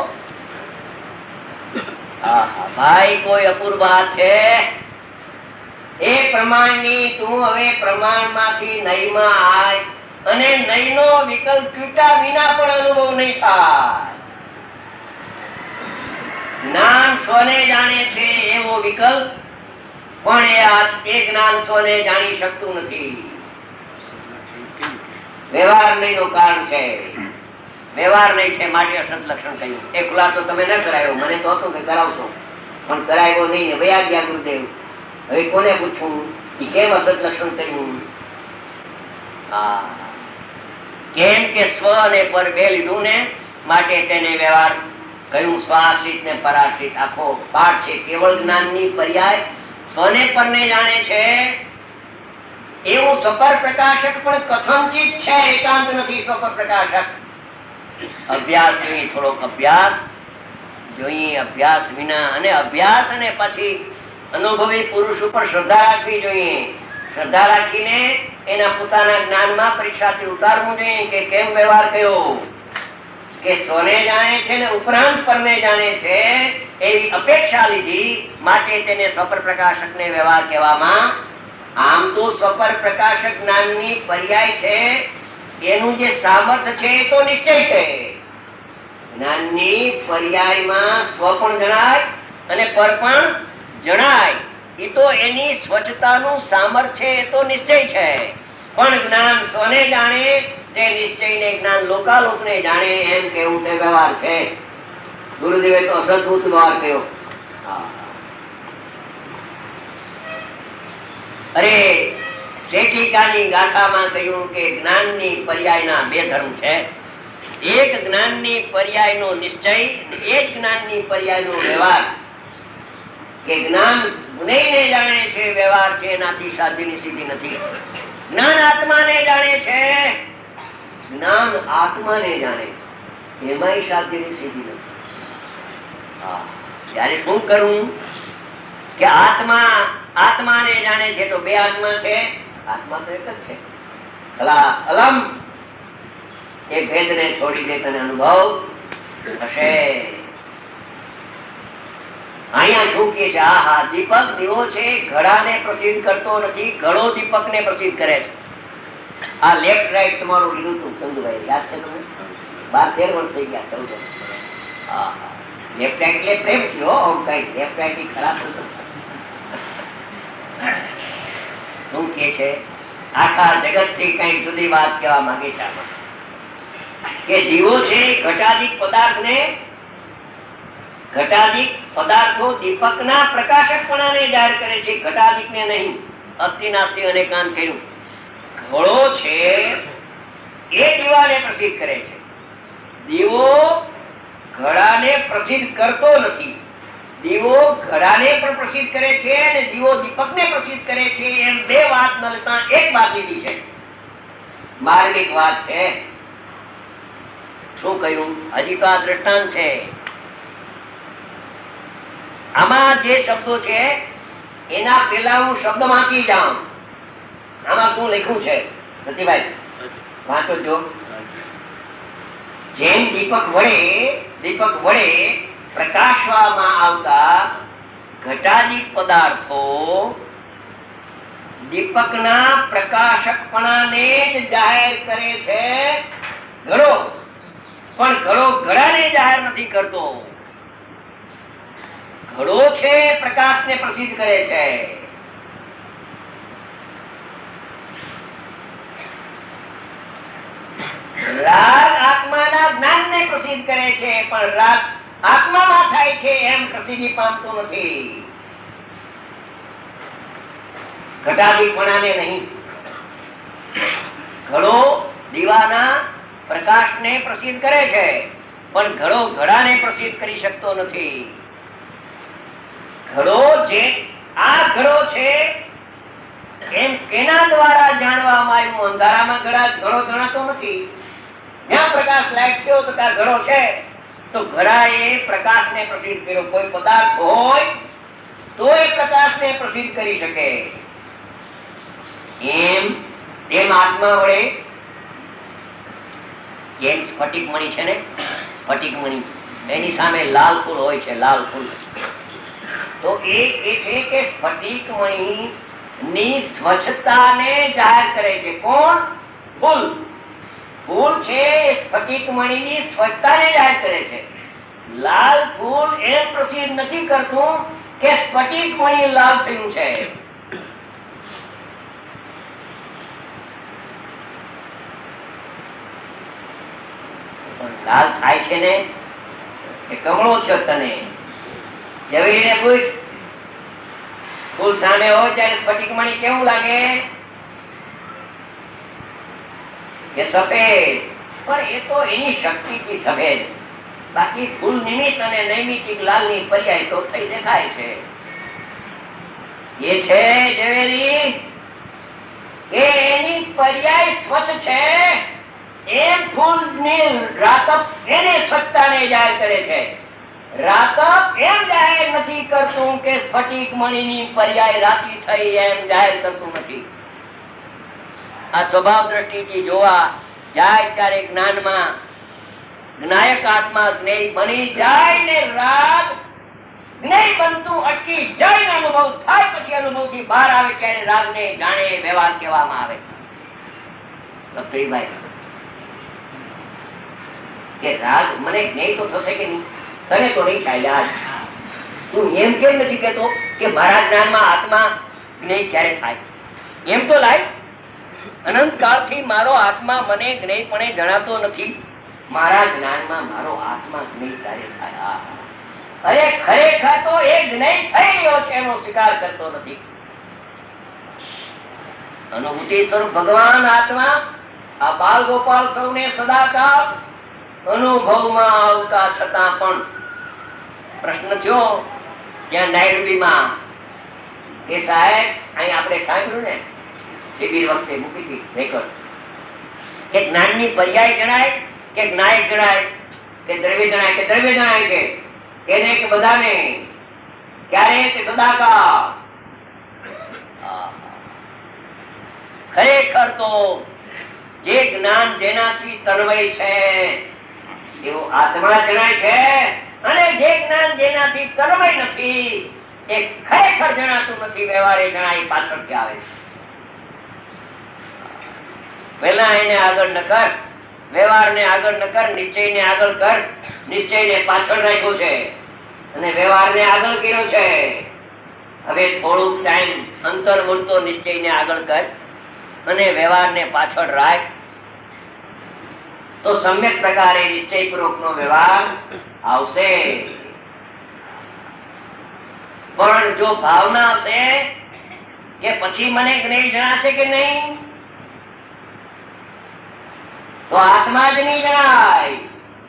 S2: ભાઈ કોઈ અપૂર્વાત છે એ પ્રમાણની તું હવે પ્રમાણ માંથી નઈ માં આય અને નઈ નો વિકલ્પ ચૂટા વિના પણ અનુભવ નહીં થાય. જ્ઞાન સ્વને જાણે છે એવો વિકલ્પ પણ એ જ્ઞાન સ્વને જાણી શકતું નથી. વ્યવહાર નહીં નું કારણ છે. વ્યવહાર નહીં છે માટે અસત લક્ષણ કહ્યું. એ ખુલાસો તમે ન કરાયો, મને તો હતું કે કરાવશો પણ કરાયો નહીં. વયા ગયા ગુરુદેવ. હવે કોને પૂછવું કેમ અસત લક્ષણ કહ્યું? કેમ કે સ્વ અને પર બે લીધું ને માટે તેને વ્યવહાર કહ્યું. સ્વાશ્રિત ને પરાશ્રિત આખો પાઠ છે. કેવળ જ્ઞાન ની પર્યાય સ્વને પરને જાણે છે એવું સફર પ્રકાશક પણ કથનચિત છે, એકાંત નથી. સફર પ્રકાશક અભ્યાસ જોઈએ, થોડોક અભ્યાસ જોઈએ. અભ્યાસ વિના અને અભ્યાસ અને પછી અનુભવી પુરુષ ઉપર શ્રદ્ધા રાખવી જોઈએ. શ્રદ્ધા રાખીને એના પોતાના જ્ઞાનમાં પરીક્ષાથી ઉતારવું જોઈએ કે કેમ વ્યવહાર કયો, કે સ્વને જાણે છે ને ઉપરાંત પરને જાણે છે એવી અપેક્ષા લીધી માટે તેને સ્વપર પ્રકાશક ને વ્યવહાર કહેવામાં. આમ તો સ્વપર પ્રકાશક જ્ઞાનની પર્યાય છે, એનું જે સામર્થ્ય છે એ તો નિશ્ચય છે. જ્ઞાનની પર્યાયમાં સ્વ પણ જણાય અને પર પણ જણાય, એ તો એની સ્વચ્છતાનું સામર્થ્ય એ તો નિશ્ચય છે. પણ જ્ઞાન સ્વને જાણે તે નિશ્ચયને જ્ઞાન લોકાલોકને જાણે એમ કેવું તે વ્યવહાર છે. ગુરુદેવે તો અસદભૂત વ્યવહાર કહ્યો. અરે શેઠિકાની ગાથામાં કહ્યું કે જ્ઞાનની પર્યાયના બે ધર્મ છે. એક જ્ઞાનની પર્યાયનો નિશ્ચય, એક જ્ઞાનની પર્યાયનો વ્યવહાર. કે જ્ઞાન ગુનેયને જાણે છે વ્યવહાર છે, એનાથી સાધ્યની સિદ્ધિ નથી. જ્ઞાન આત્માને જાણે છે, જ્ઞાન આત્માને જાણે છે, એમાંય સાધ્યની સિદ્ધિ નથી. ત્યારે શું કરવું કે આત્મા આત્માને જાણે છે તો બે આત્મા છે, આત્મા તો એક જ છે. અલમ એ ભેદને છોડી દે તને અનુભવ થશે. અહીંયા શું કે છે? આ હા દીપક દીવો છે, ઘડાને પ્રસિદ્ધ કરતો નથી, ઘડો દીપકને પ્રસિદ્ધ કરે છે. આ લેફ્ટ રાઈટ તમારું કીધું હતું ચંદુભાઈ, યાદ છે તમને? બાર તેર વર્ષ થઈ ગયા, ચૌદ વર્ષ. હા હા, લેફ્ટ રાઈટ એટલે પ્રેમ થયો, કઈ લેફ્ટ રાઈટ ખરાબ હતું. શું કે છે? આખા જગત થી કઈક જુદી વાત કહેવા માંગે છે આમાં, કે દીવો છે ઘટાદિક પદાર્થ ને, ઘટાદિક પદાર્થો દીપકના પ્રકાશકપણાને જાહેર કરે છે, ઘટાદિક ને નહીં. અસ્થિ નાસ્તિ અનેકાંત કહ્યું. ઘડો છે એ દીવાને પ્રસિદ્ધ કરે છે, દીવો ઘડાને પ્રસિદ્ધ કરતો નથી. દીવો ઘડાને પણ પ્રસિદ્ધ કરે છે અને દીવો દીપકને પ્રસિદ્ધ કરે છે. એમ બે વાત ન લેતા એક વાત લીધી છે, માર્મિક વાત છે. શું કહ્યું? હજી તો આ દ્રષ્ટાંત છે. આમાં જે શબ્દો છે એના પેલા હું શબ્દ વાંચી જાઉં. આમાં શું લખ્યું છે સતીભાઈ? વાંચો જો. જેમ દીપક વડે દીપક વડે પ્રકાશવામાં આવતા ઘટાદિક પદાર્થો દીપકના પ્રકાશકપણાને જ જાહેર કરે છે. ઘડો પણ ઘડો ઘડાને જાહેર નથી કરતો. ઘડો છે પ્રકાશને પ્રસિદ્ધ કરે છે. રાગ આત્માના જ્ઞાનને પ્રસિદ્ધ કરે છે, પણ રાગ આત્મામાં થાય છે એમ પ્રસિદ્ધિ પામતો નથી. ઘટાદિકપણાને નહીં. ઘડો દીવાના પ્રકાશને પ્રસિદ્ધ કરે છે, પણ ઘડો ઘડાને પ્રસિદ્ધ કરી શકતો નથી. ઘડો જે આ ઘડો છે એમ કેના દ્વારા જાણવામાં આવ્યું? અંધારામાં ઘડા ઘડો જણાતો નથી. જ્યાં પ્રકાશ લાઈટ થયો તો ત્યાં ઘડો છે, તો ઘડાએ પ્રકાશને પ્રસિદ્ધ કર્યો. કોઈ પદાર્થ હોય તો એ પ્રકાશને પ્રસિદ્ધ કરી શકે. એમ તેમ આત્મા વડે જેમ સ્ફટિક મણી છે ને, સ્ફટિક મણી એની સામે લાલ ફૂલ હોય છે, લાલ ફૂલ. તો એ કે છે કે સ્ફટિક મણી ની સ્વચ્છતાને જાહેર કરે છે. કોણ? ફૂલ. ફૂલ છે સ્ફટિક મણીની સ્વચ્છતાને જાહેર કરે છે. લાલ ફૂલ એમ પ્રસિદ્ધ નથી કરતું કે સ્ફટિક મણી લાલ થયું છે. લાલ થાય છે ને એ કમળો છો તને. ઝવેરીને પૂછ, ફૂલ સામે હોય ત્યારે સ્ફટિક મણી કેવું લાગે? કે સફેદ. પણ એ તો એની શક્તિથી સફેદ. બાકી ફૂલ નિમિત્ત અને નૈમિતિક લાલની પર્યાય તો થઈ દેખાય છે. એ છે ઝવેરી કે એની પર્યાય સ્વચ્છ છે, એમ ફૂલની રાતપ એને સ્વચ્છતાને જાહેર કરે છે. રાતપ એમ જાહેર નથી કરતું કે સ્ફટિક મણીની પર્યાય રાતી થઈ એમ જાહેર કરતું નથી. આ સ્વભાવ દ્રષ્ટિથી જોવા જાય ત્યારે જ્ઞાનમાં જ્ઞાયક આત્મા જ્ઞેય બની જાય ને રાગ જ્ઞેય બનતું અટકી જાય, અનુભવ થાય પછી અનુભવ થી બહાર આવે ત્યારે રાગને જાણે વ્યવહાર કહેવામાં આવે. લખતરીભાઈ કે રાગ મને જ્ઞેય તો થશે કે નહીં? તને તો નહીં થાય યાર. તું એમ કેમ નથી કેતો કે મારા જ્ઞાનમાં આત્મા જ્ઞેય ક્યારે થાય? એમ તો લાય, અનંત કાળથી મારો આત્મા મને જ્ઞેયપણે જણાતો નથી. મારા જ્ઞાનમાં મારો આત્મા જ્ઞેય ક્યારે થાય? અરે ખરેખર તો એ જ્ઞેય થઈ રહ્યો છે એનો સ્વીકાર કરતો નથી. અનુભૂતિ સ્વરૂપ ભગવાન આત્મા આ બાલ ગોપાલ સૌને સદાકાળ અનુભવમાં આવતા છતાં પણ પ્રશ્ન થયો ત્યાં નાયરબીમાં કે સાહેબ અહીં આપણે સાંભળ્યું ને શિબિર વખતે મૂકી હતી રેકોર્ડ કે જ્ઞાનની પર્યાય જણાય કે જ્ઞાયક જણાય કે દ્રવ્ય જણાય કે દ્રવ્ય જણાય છે કેને કે બધાને ક્યારે કે સદાકાળ. ખરેખર તો જે જ્ઞાન જેનાથી તન્વય છે એવું આત્મા જણાય છે, અને જે જ્ઞાન જેનાથી તન્વય નથી એ ખરેખર જણાતું નથી, વ્યવહારે જણાય પાછળથી આવે છે. પહેલા એને આગળ ન કર, વ્યવહારને આગળ ન કર, નિશ્ચયને આગળ કર. નિશ્ચયને પાછળ રાખ્યો છે અને વ્યવહારને આગળ કર્યો છે. હવે થોડુંક ટાઈમ અંતર મૂળતો નિશ્ચયને આગળ કર અને વ્યવહારને પાછળ રાખ, તો સમ્યક પ્રકારે નિશ્ચયપૂર્વક નો વ્યવહાર આવશે. પણ જો ભાવના હશે કે પછી મને જ્ઞેય જણાશે કે નહીં, તો આત્મા જ નહીં જણાય.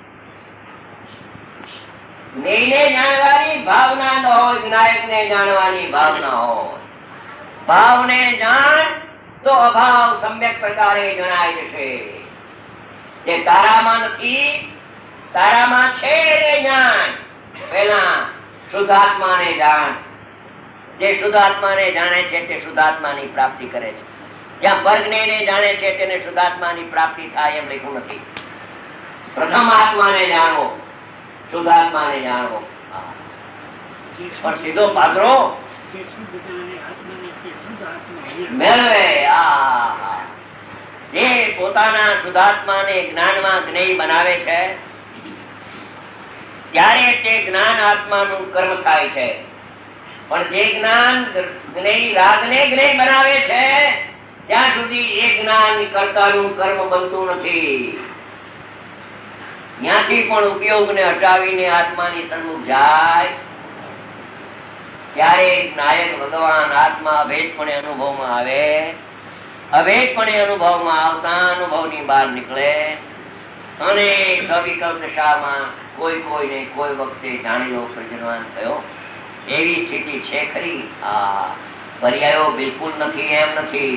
S2: જ્ઞેયને જાણવાની ભાવના ન હોય, જ્ઞાયકને જાણવાની ભાવના હોય. ભાવને જાણ તો અભાવ સમ્યક પ્રકારે જણાય જશે. જે તારામાં નથી તારામાં છે એને જાણ. પહેલા શુદ્ધાત્માને જાણ. જે શુદ્ધાત્માને જાણે છે તે શુદ્ધાત્માની પ્રાપ્તિ કરે છે. જ્યાં વર્ગને જાણે છે તેને શુદ્ધાત્માની પ્રાપ્તિ થાય એમ લખ્યું નથી. પ્રથમ આત્માને જાણવો, શુદ્ધાત્માને જાણવો. પણ સીધો પાત્રો મેળવે. જે પોતાના શુદ્ધાત્માને જ્ઞાનમાં જ્ઞેય બનાવે છે ત્યારે તે જ્ઞાન આત્માનું કર્મ થાય છે. પણ જે જ્ઞાન જ્ઞેય રાગને જ્ઞેય બનાવે છે ત્યાં સુધી એ જ્ઞાન કર્તાનું કર્મ બનતું નથી. ત્યાંથી પણ ઉપયોગને હટાવીને આત્માની સન્મુખ જાય ત્યારે નાયક ભગવાન આત્મા અભેદપણે અનુભવમાં આવે. અભેદપણે અનુભવમાં આવતા અનુભવની બહાર નીકળે અને સવિકલ્પ દશામાં કોઈ કોઈને કોઈ વખતે જાણેલો પ્રજનવાન થયો એવી સ્થિતિ છે ખરી. આ પર્યાયો બિલકુલ નથી એમ નથી.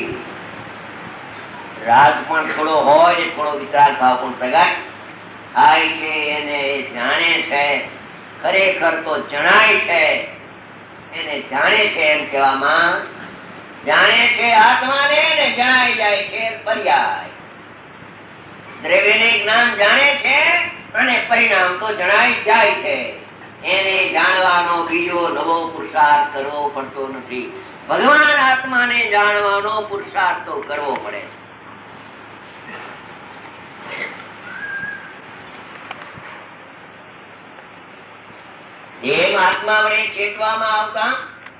S2: રાગ પણ થોડો હોય ને થોડો વિતરાગ ભાવ પણ પ્રગટ થાય છે, એને જાણે છે. ખરેખર તો જણાય છે, એને જાણે છે એમ કહેવામાં. જાણે છે આત્માને ને જણાઈ જાય છે પર્યાય. દ્રવ્યને જ્ઞાન જાણે છે અને પરિણામ તો જણાઈ જાય છે. એને જાણવાનો બીજો નવો પુરુષાર્થ કરવો પડતો નથી. ભગવાન આત્માને જાણવાનો પુરુષાર્થ તો કરવો પડે. જેમ આત્મા વડે ચેતવામાં આવતા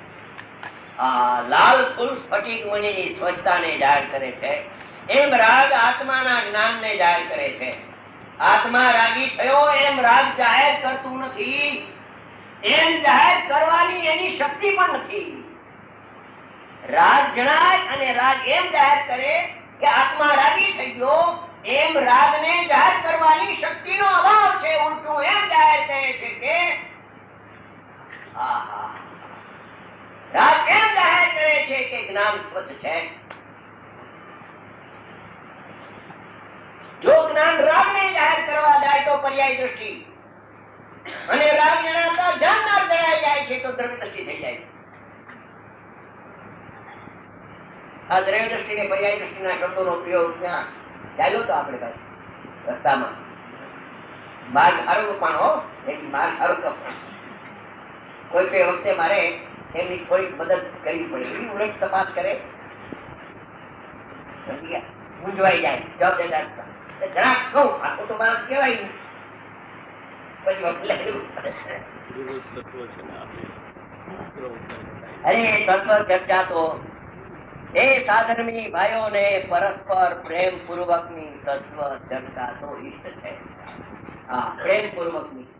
S2: લાલ ફૂલ સ્ફટિક મણીની સ્વચ્છતાને જાહેર કરે છે, એમ રાગ આત્માના જ્ઞાનને જાહેર કરે છે. આત્મા રાગી થયો એમ રાગ જાહેર કરતું નથી. એમ જાહેર કરવાની એની શક્તિ પણ નથી. રાગ જણાય અને રાગ એમ જાહેર કરે કે આત્મા રાગી થઈ ગયો, એમ રાગને જાહેર કરવાની શક્તિનો અભાવ છે. ઉલટું એમ જાહેર કરે છે કે રાગ એમ જાહેર કરે છે કે જ્ઞાન સ્વચ્છ છે. જો જ્ઞાન રાગને જાહેર કરવા જાય તો પર્યાય દ્રષ્ટિ અને રાગ જણાતા જાણનાર જણાઈ જાય છે તો દ્રવ્ય દ્રષ્ટિ થઈ જાય છે. આ દ્રવ્ય દ્રષ્ટિ ને પર્યાય દ્રષ્ટિના શબ્દોનો પ્રયોગ ત્યાં ચાલ્યો તો આપણે પાસે રસ્તામાં. માર્ગ સારો પણ હો, એની માર્ગ સારો તો પણ કોઈ કોઈ વખતે મારે એમની થોડીક મદદ કરવી પડે. એવી ઉલટ તપાસ કરે, મૂંઝવાઈ જાય, જવાબ દેતા જરાક કહું આખું તો મારા કહેવાય નહીં, પછી અરે તત્વ ચર્ચા તો એ સાધર્મી ભાઈઓને પરસ્પર પ્રેમ પૂર્વક ની તત્વ ચર્ચા તો ઈષ્ટ છે. હા, પ્રેમ પૂર્વક ની